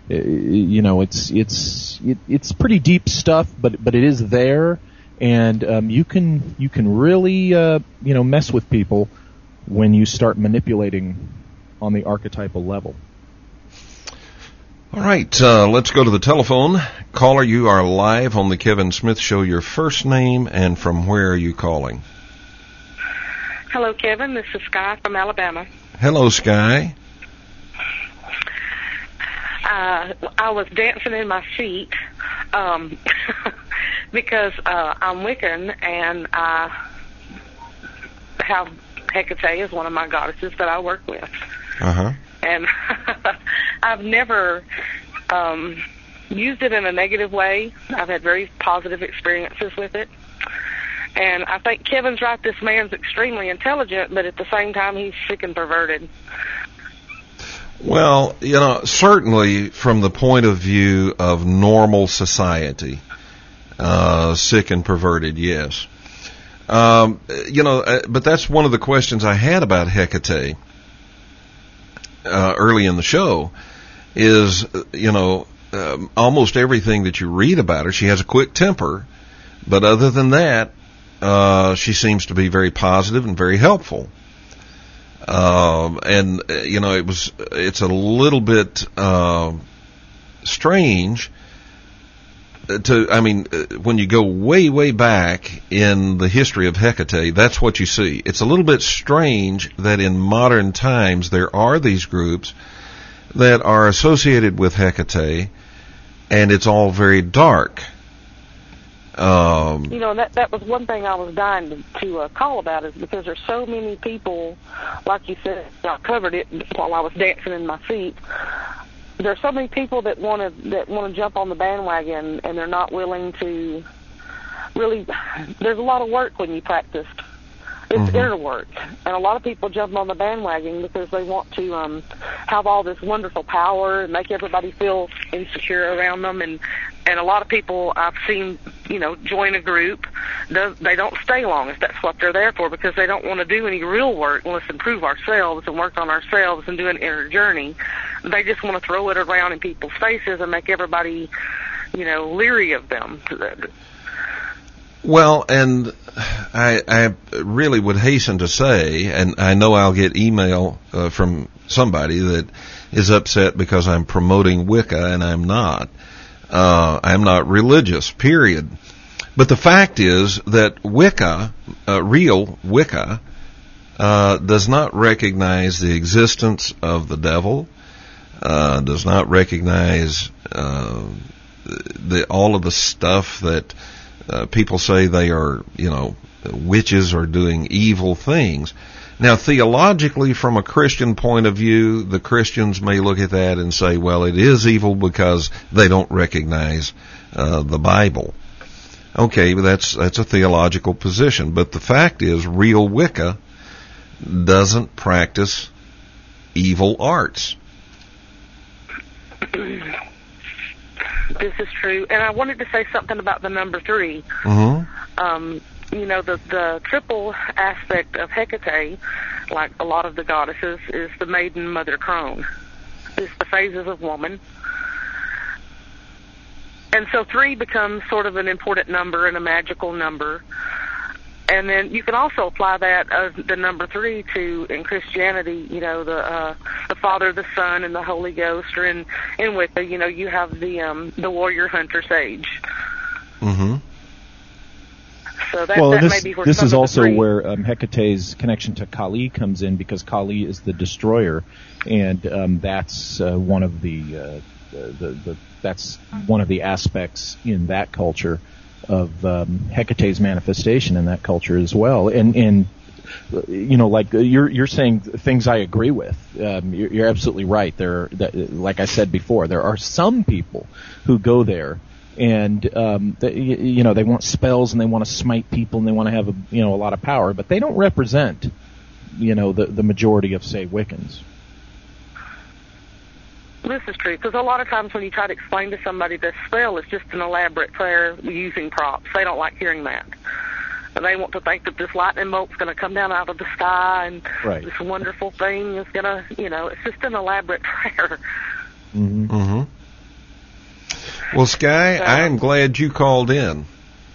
you know it's it's it, it's pretty deep stuff, but but it is there, and um, you can you can really uh, you know mess with people when you start manipulating on the archetypal level. All right, uh, let's go to the telephone. Caller, you are live on the Kevin Smith Show. Your first name and from where are you calling? Hello, Kevin. This is Sky from Alabama. Hello, Sky. Uh, I was dancing in my seat um, because uh, I'm Wiccan, and I have Hecate as one of my goddesses that I work with. Uh-huh. And I've never um, used it in a negative way. I've had very positive experiences with it. And I think Kevin's right, this man's extremely intelligent, but at the same time he's sick and perverted. Well, you know, certainly from the point of view of normal society, uh, sick and perverted, yes. Um, you know, uh, but that's one of the questions I had about Hecate. Uh, early in the show is, you know, um, almost everything that you read about her. She has a quick temper, but other than that, uh, she seems to be very positive and very helpful. Um, and uh, you know, it was it's a little bit uh, strange. To, I mean, when you go way, way back in the history of Hecate, that's what you see. It's a little bit strange that in modern times there are these groups that are associated with Hecate, and it's all very dark. Um, you know, that that was one thing I was dying to, to uh, call about, is because there's so many people, like you said, I covered it while I was dancing in my seat. There's so many people that want to that want to jump on the bandwagon, and they're not willing to really. There's a lot of work when you practice. It's mm-hmm. inner work, and a lot of people jump on the bandwagon because they want to um, have all this wonderful power and make everybody feel insecure around them. And and a lot of people I've seen, you know, join a group. They don't stay long if that's what they're there for, because they don't want to do any real work. Let's improve ourselves and work on ourselves and do an inner journey. They just want to throw it around in people's faces and make everybody, you know, leery of them. Well, and I, I really would hasten to say, and I know I'll get email uh, from somebody that is upset because I'm promoting Wicca, and I'm not. Uh, I'm not religious, period. But the fact is that Wicca, uh, real Wicca, uh, does not recognize the existence of the devil, uh, does not recognize uh, the all of the stuff that Uh, people say they are, you know, witches are doing evil things. Now, theologically, from a Christian point of view, the Christians may look at that and say, well, it is evil because they don't recognize uh, the Bible. Okay, but that's that's a theological position. But the fact is, real Wicca doesn't practice evil arts. This is true. And I wanted to say something about the number three. Mm-hmm. Um, you know, the, the triple aspect of Hecate, like a lot of the goddesses, is the maiden, mother, crone. It's the phases of woman. And so three becomes sort of an important number and a magical number. And then you can also apply that as the number three to, in Christianity, you know, the uh, the Father, the Son, and the Holy Ghost. Or in, in Wicca, you know, you have the um, the warrior, hunter, sage. Mm-hmm. So that, well, that this, may be where this some is of the also three. where um, Hecate's connection to Kali comes in, because Kali is the destroyer, and um, that's uh, one of the, uh, the, the that's one of the aspects in that culture of um, Hecate's manifestation in that culture as well. And and you know, like you're you're saying things I agree with. Um, you're, you're absolutely right. There, that, like I said before, there are some people who go there and um, they, you know, they want spells and they want to smite people and they want to have a, you know, a lot of power, but they don't represent, you know, the the majority of, say, Wiccans. This is true, because a lot of times when you try to explain to somebody this spell is just an elaborate prayer using props, they don't like hearing that. And they want to think that this lightning bolt's going to come down out of the sky and right. this wonderful thing is going to, you know, it's just an elaborate prayer. Mm-hmm. Mm-hmm. Well, Sky, so, I am glad you called in.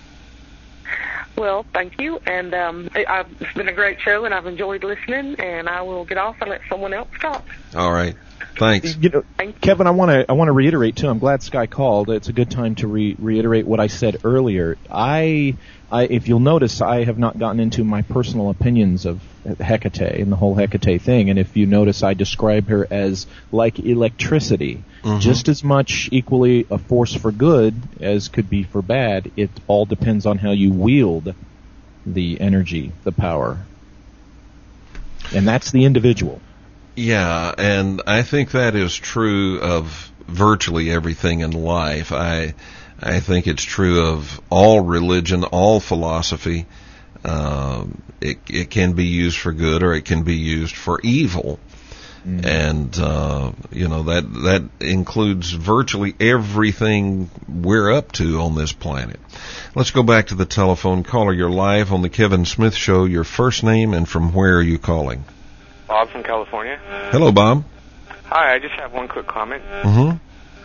Well, thank you, and um, it, I've, it's been a great show, and I've enjoyed listening, and I will get off and let someone else talk. All right. Thanks. You know, Kevin, I want to I want to reiterate too. I'm glad Sky called. It's a good time to re- reiterate what I said earlier. I, I, if you'll notice, I have not gotten into my personal opinions of Hecate and the whole Hecate thing. And if you notice, I describe her as like electricity, mm-hmm. just as much equally a force for good as could be for bad. It all depends on how you wield the energy, the power, and that's the individual. Yeah, and I think that is true of virtually everything in life. I I think it's true of all religion, all philosophy. Um, it it can be used for good or it can be used for evil. Mm-hmm. And uh, you know, that that includes virtually everything we're up to on this planet. Let's go back to the telephone. Caller, you're live on the Kevin Smith Show. Your first name and from where are you calling? Bob from California. Hello, Bob. Hi, I just have one quick comment. Mm-hmm.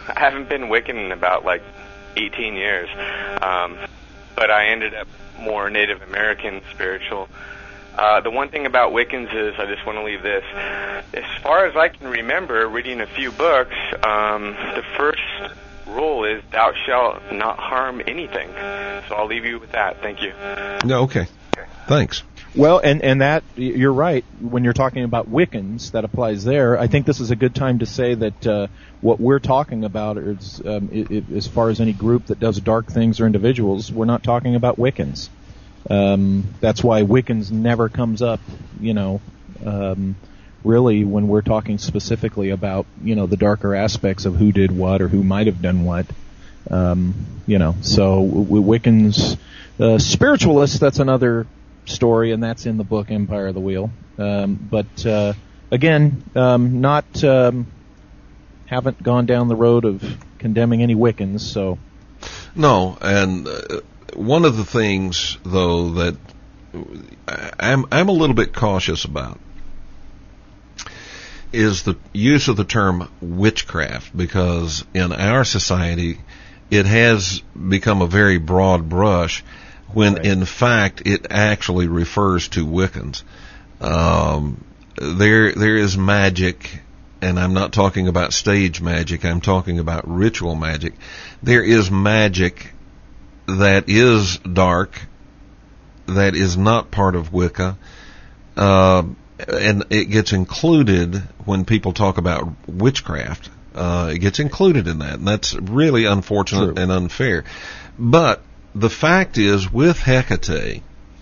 I haven't been Wiccan in about like eighteen years, um, but I ended up more Native American spiritual. Uh, the one thing about Wiccans is, I just want to leave this, as far as I can remember, reading a few books, um, the first rule is thou shalt not harm anything. So I'll leave you with that. Thank you. No, okay. Thanks. Well, and, and that, you're right, when you're talking about Wiccans, that applies there. I think this is a good time to say that uh, what we're talking about is, um, it, it, as far as any group that does dark things or individuals, we're not talking about Wiccans. Um, that's why Wiccans never comes up, you know, um, really when we're talking specifically about, you know, the darker aspects of who did what or who might have done what. Um, you know, so w- Wiccans, uh, spiritualists, that's another story, and that's in the book Empire of the Wheel. Um, but, uh, again, um, not, um, haven't gone down the road of condemning any Wiccans, so. No, and, uh, one of the things, though, that I'm I'm a little bit cautious about is the use of the term witchcraft, because in our society it has become a very broad brush when right. in fact it actually refers to Wiccans. Um, there there is magic, and I'm not talking about stage magic, I'm talking about ritual magic. There is magic that is dark, that is not part of Wicca, uh, and it gets included when people talk about witchcraft. Uh, it gets included in that, and that's really unfortunate True. and unfair. But the fact is, with Hecate,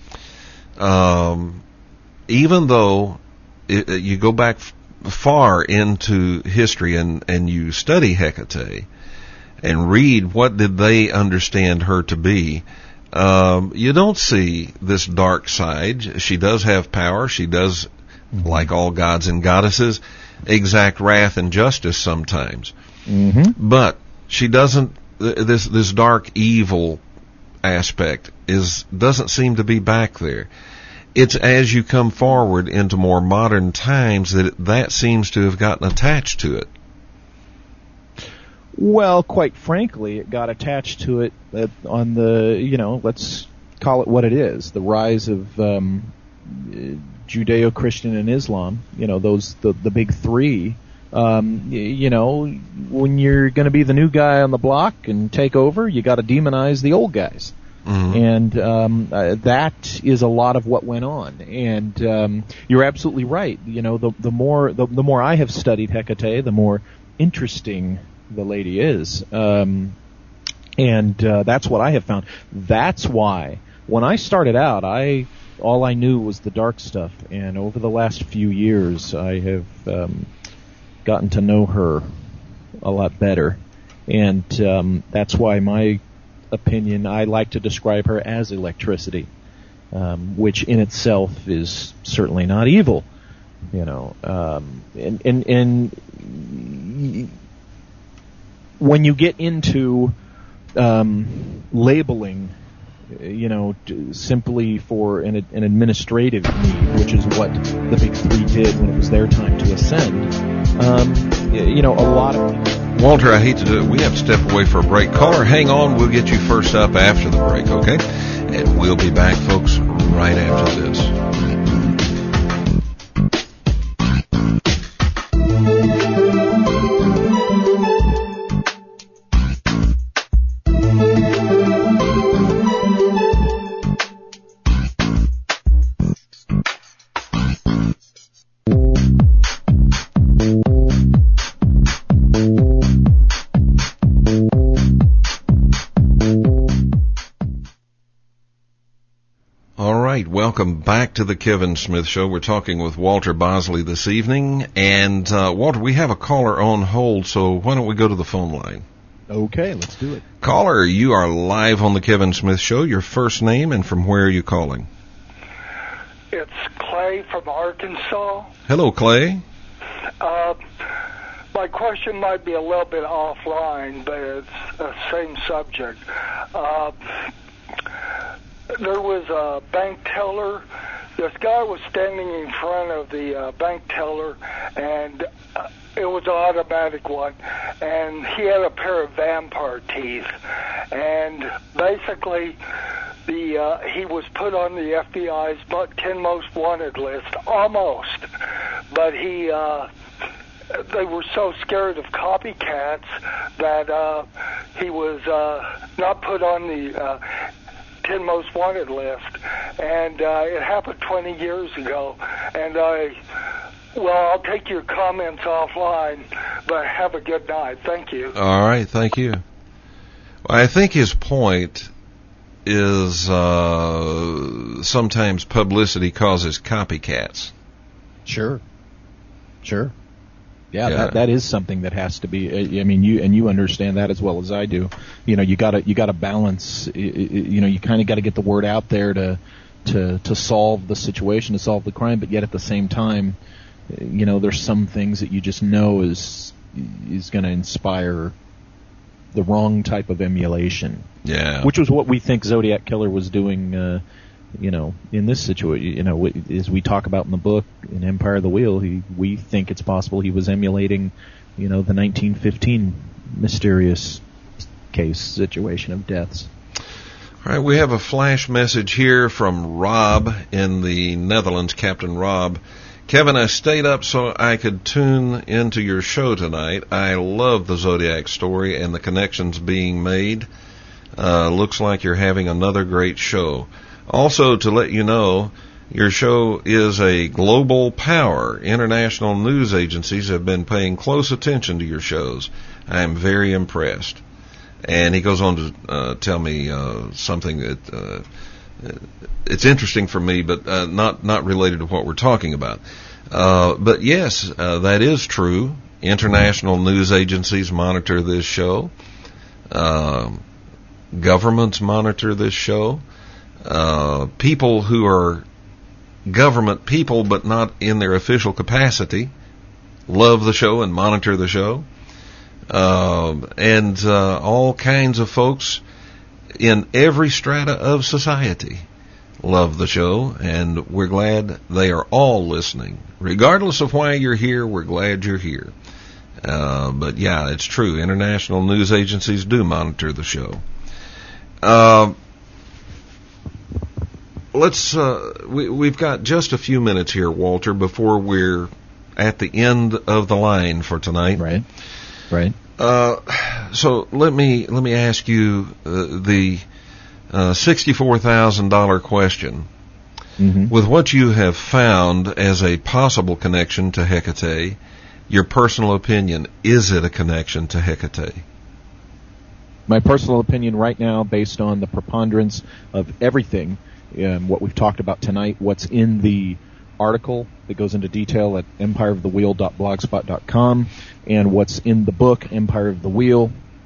um, even though it, you go back f- far into history and, and you study Hecate, and read what did they understand her to be, um, you don't see this dark side. She does have power. She does, mm-hmm. like all gods and goddesses, exact wrath and justice sometimes. Mm-hmm. But she doesn't, this this dark evil aspect is doesn't seem to be back there. It's as you come forward into more modern times that it, that seems to have gotten attached to it. Well, quite frankly, it got attached to it uh, on the, you know, let's call it what it is, the rise of um, Judeo-Christian and Islam, you know, those, the, the big three. Um, you know, when you're going to be the new guy on the block and take over, you got to demonize the old guys. Mm-hmm. And um, uh, that is a lot of what went on. And um, you're absolutely right. You know, the, the more the, the more I have studied Hecate, the more interesting the lady is, um, and uh, that's what I have found. That's why when I started out, I all I knew was the dark stuff, and over the last few years, I have um, gotten to know her a lot better, and um, that's why my opinion, I like to describe her as electricity, um, which in itself is certainly not evil, you know, um, and and and. When you get into um, labeling, you know, t- simply for an, an administrative need, which is what the big three did when it was their time to ascend, um, you know, a lot of people... Walter, I hate to do it. We have to step away for a break. Caller, hang on. We'll get you first up after the break, okay? And we'll be back, folks, right after this. Welcome back to the Kevin Smith Show. We're talking with Walter Bosley this evening. And, uh, Walter, we have a caller on hold, so why don't we go to the phone line? Okay, let's do it. Caller, you are live on the Kevin Smith Show. Your first name and from where are you calling? It's Clay from Arkansas. Hello, Clay. Uh, my question might be a little bit offline, but it's the same subject. Uh, There was a bank teller. This guy was standing in front of the uh, bank teller, and uh, it was an automatic one, and he had a pair of vampire teeth, and basically the uh, he was put on the F B I's ten most wanted list, almost, but he uh, they were so scared of copycats that uh, he was uh, not put on the uh, ten most wanted list, and uh, it happened twenty years ago, and I. Well, I'll take your comments offline, but have a good night. Thank you. All right, thank you. Well, I think his point is uh, sometimes publicity causes copycats. Sure. Sure. Yeah, Yeah. that that is something that has to be. I mean, you and you understand that as well as I do. You know, you gotta you gotta balance. You know, you kind of got to get the word out there to to to solve the situation, to solve the crime, but yet at the same time, you know, there's some things that you just know is is going to inspire the wrong type of emulation. Yeah. Which was what we think Zodiac Killer was doing, uh, you know, in this situation. You know, as we talk about in the book, in Empire of the Wheel, he, we think it's possible he was emulating, you know, the nineteen fifteen mysterious case situation of deaths. All right, we have a flash message here from Rob in the Netherlands, Captain Rob. Kevin, I stayed up so I could tune into your show tonight. I love the Zodiac story and the connections being made. Uh, looks like you're having another great show. Also, to let you know, your show is a global power. International news agencies have been paying close attention to your shows. I am very impressed. And he goes on to uh, tell me uh, something that uh, it's interesting for me, but uh, not not related to what we're talking about. Uh, but yes, uh, that is true. International news agencies monitor this show. Uh, governments monitor this show. Uh, people who are government people but not in their official capacity love the show and monitor the show. Uh, and uh, all kinds of folks in every strata of society love the show, and we're glad they are all listening. Regardless of why you're here, we're glad you're here. Uh, but yeah, it's true. International news agencies do monitor the show. Uh, let's, uh, we, we've got just a few minutes here, Walter, before we're at the end of the line for tonight. Right. Right. Uh, so let me, let me ask you uh, the uh, sixty-four thousand dollars question. Mm-hmm. With what you have found as a possible connection to Hecate, your personal opinion, is it a connection to Hecate? My personal opinion right now, based on the preponderance of everything, um, what we've talked about tonight, what's in the article that goes into detail at empire of the wheel dot blogspot dot com, and what's in the book, Empire of the Wheel,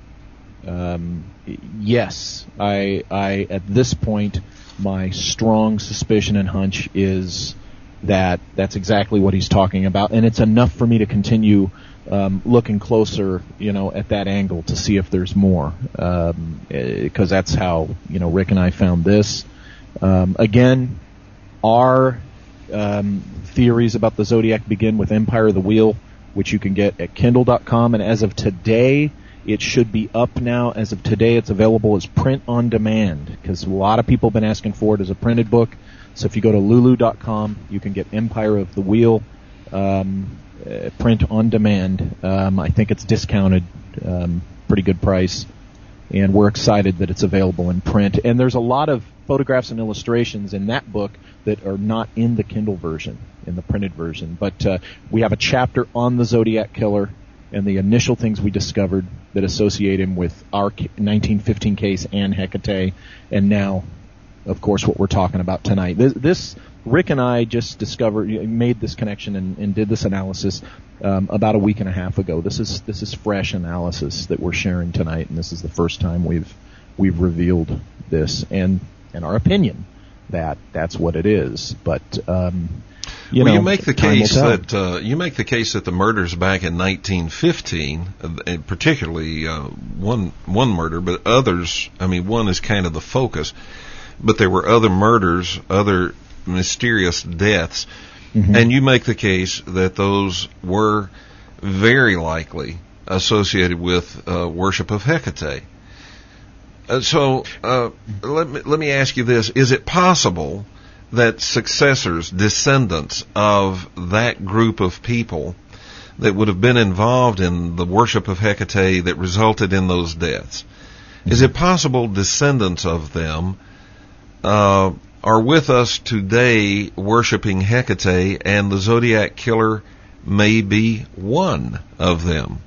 um, yes, I, I, at this point, my strong suspicion and hunch is that that's exactly what he's talking about, and it's enough for me to continue um, looking closer, you know, at that angle to see if there's more, um, because that's how, you know, Rick and I found this. Um, again, our um, theories about the Zodiac begin with Empire of the Wheel, which you can get at kindle dot com, and as of today, it should be up now. As of today, it's available as print on demand, because a lot of people have been asking for it as a printed book. So if you go to lulu dot com, you can get Empire of the Wheel um, uh, print on demand. Um, I think it's discounted, um, pretty good price, and we're excited that it's available in print. And there's a lot of photographs and illustrations in that book that are not in the Kindle version, in the printed version. But uh, we have a chapter on the Zodiac Killer and the initial things we discovered that associate him with our nineteen fifteen case and Hecate, and now, of course, what we're talking about tonight. This, this Rick and I just discovered, made this connection and, and did this analysis um, about a week and a half ago. This is this is fresh analysis that we're sharing tonight, and this is the first time we've we've revealed this and and our opinion that that's what it is. But um, you well, know, you make the time will case tell. that uh, you make the case that the murders back in nineteen fifteen, uh, particularly uh, one one murder, but others. I mean, one is kind of the focus, but there were other murders, other mysterious deaths, mm-hmm. and you make the case that those were very likely associated with uh, worship of Hecate. Uh, so uh, let me let me ask you this: is it possible that successors, descendants of that group of people that would have been involved in the worship of Hecate that resulted in those deaths, is it possible descendants of them uh, are with us today worshiping Hecate, and the Zodiac Killer may be one of them?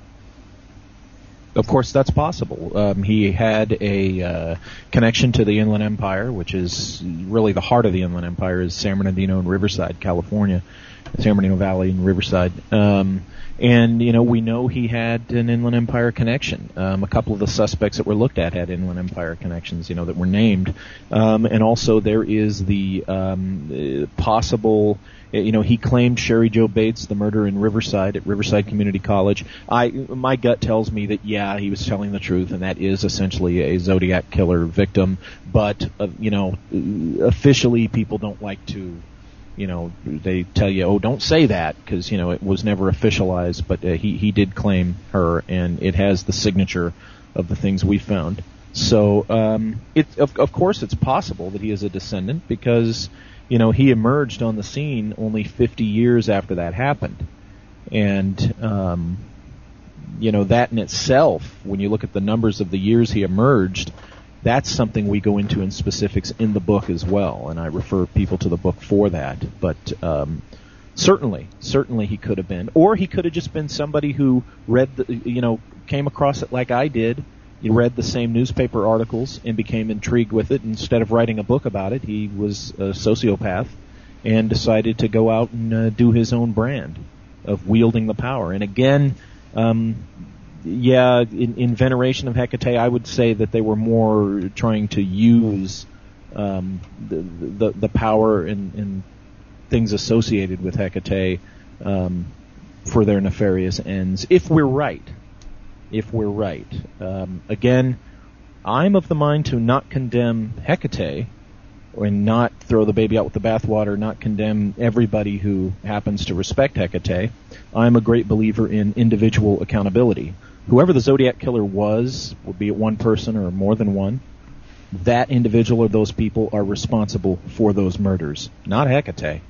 Of course, that's possible. Um, he had a uh, connection to the Inland Empire, which is really the heart of the Inland Empire, is San Bernardino and Riverside, California, San Bernardino Valley and Riverside. Um, and, you know, we know he had an Inland Empire connection. Um, a couple of the suspects that were looked at had Inland Empire connections, you know, that were named. Um, and also there is the um, possible... You know, he claimed Sherry Jo Bates, the murder in Riverside at Riverside Community College. I, my gut tells me that, yeah, he was telling the truth, and that is essentially a Zodiac Killer victim. But, uh, you know, officially people don't like to, you know, they tell you, oh, don't say that, because, you know, it was never officialized. But uh, he, he did claim her, and it has the signature of the things we found. So, um, it, of, of course it's possible that he is a descendant, because... You know, he emerged on the scene only fifty years after that happened. And, um, you know, that in itself, when you look at the numbers of the years he emerged, that's something we go into in specifics in the book as well. And I refer people to the book for that. But um, certainly, certainly he could have been. Or he could have just been somebody who read, the, you know, came across it like I did. He read the same newspaper articles and became intrigued with it. Instead of writing a book about it, he was a sociopath and decided to go out and uh, do his own brand of wielding the power. And again, um, yeah, in, in veneration of Hecate, I would say that they were more trying to use um, the, the the power and, and things associated with Hecate um, for their nefarious ends, if we're right. If we're right. Um, again, I'm of the mind to not condemn Hecate and not throw the baby out with the bathwater, not condemn everybody who happens to respect Hecate. I'm a great believer in individual accountability. Whoever the Zodiac Killer was, be it one person or more than one, that individual or those people are responsible for those murders, not Hecate.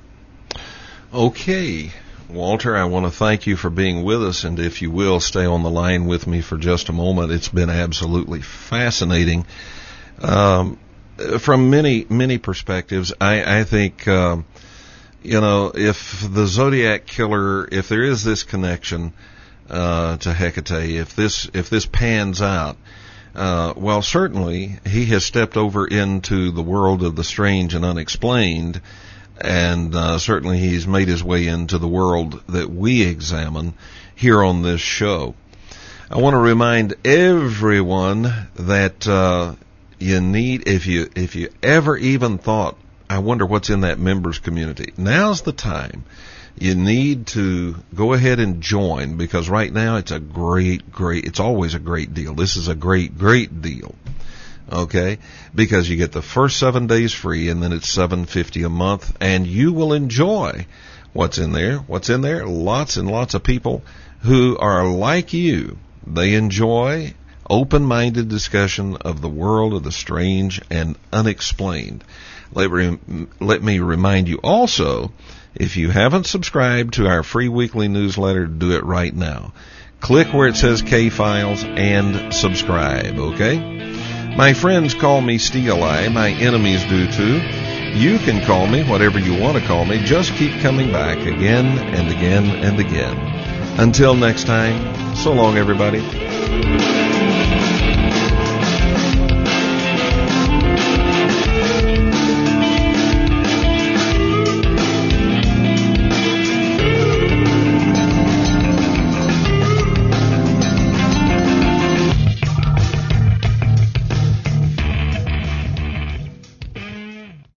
Okay. Walter, I want to thank you for being with us, and if you will, stay on the line with me for just a moment. It's been absolutely fascinating. Um, from many, many perspectives, I, I think, um, you know, if the Zodiac Killer, if there is this connection uh, to Hecate, if this, if this pans out, uh, well, certainly he has stepped over into the world of the strange and unexplained. And uh, certainly he's made his way into the world that we examine here on this show. I want to remind everyone that uh, you need, if you if you ever even thought, I wonder what's in that members community, now's the time. You need to go ahead and join, because right now it's a great, great, it's always a great deal. This is a great, great deal. Okay, because you get the first seven days free, and then it's seven fifty a month, and you will enjoy what's in there. What's in there? Lots and lots of people who are like you. They enjoy open-minded discussion of the world of the strange and unexplained. Let, re- let me remind you also, if you haven't subscribed to our free weekly newsletter, do it right now. Click where it says K-Files and subscribe, okay? My friends call me Steel Eye. My enemies do too. You can call me whatever you want to call me. Just keep coming back again and again and again. Until next time, so long, everybody.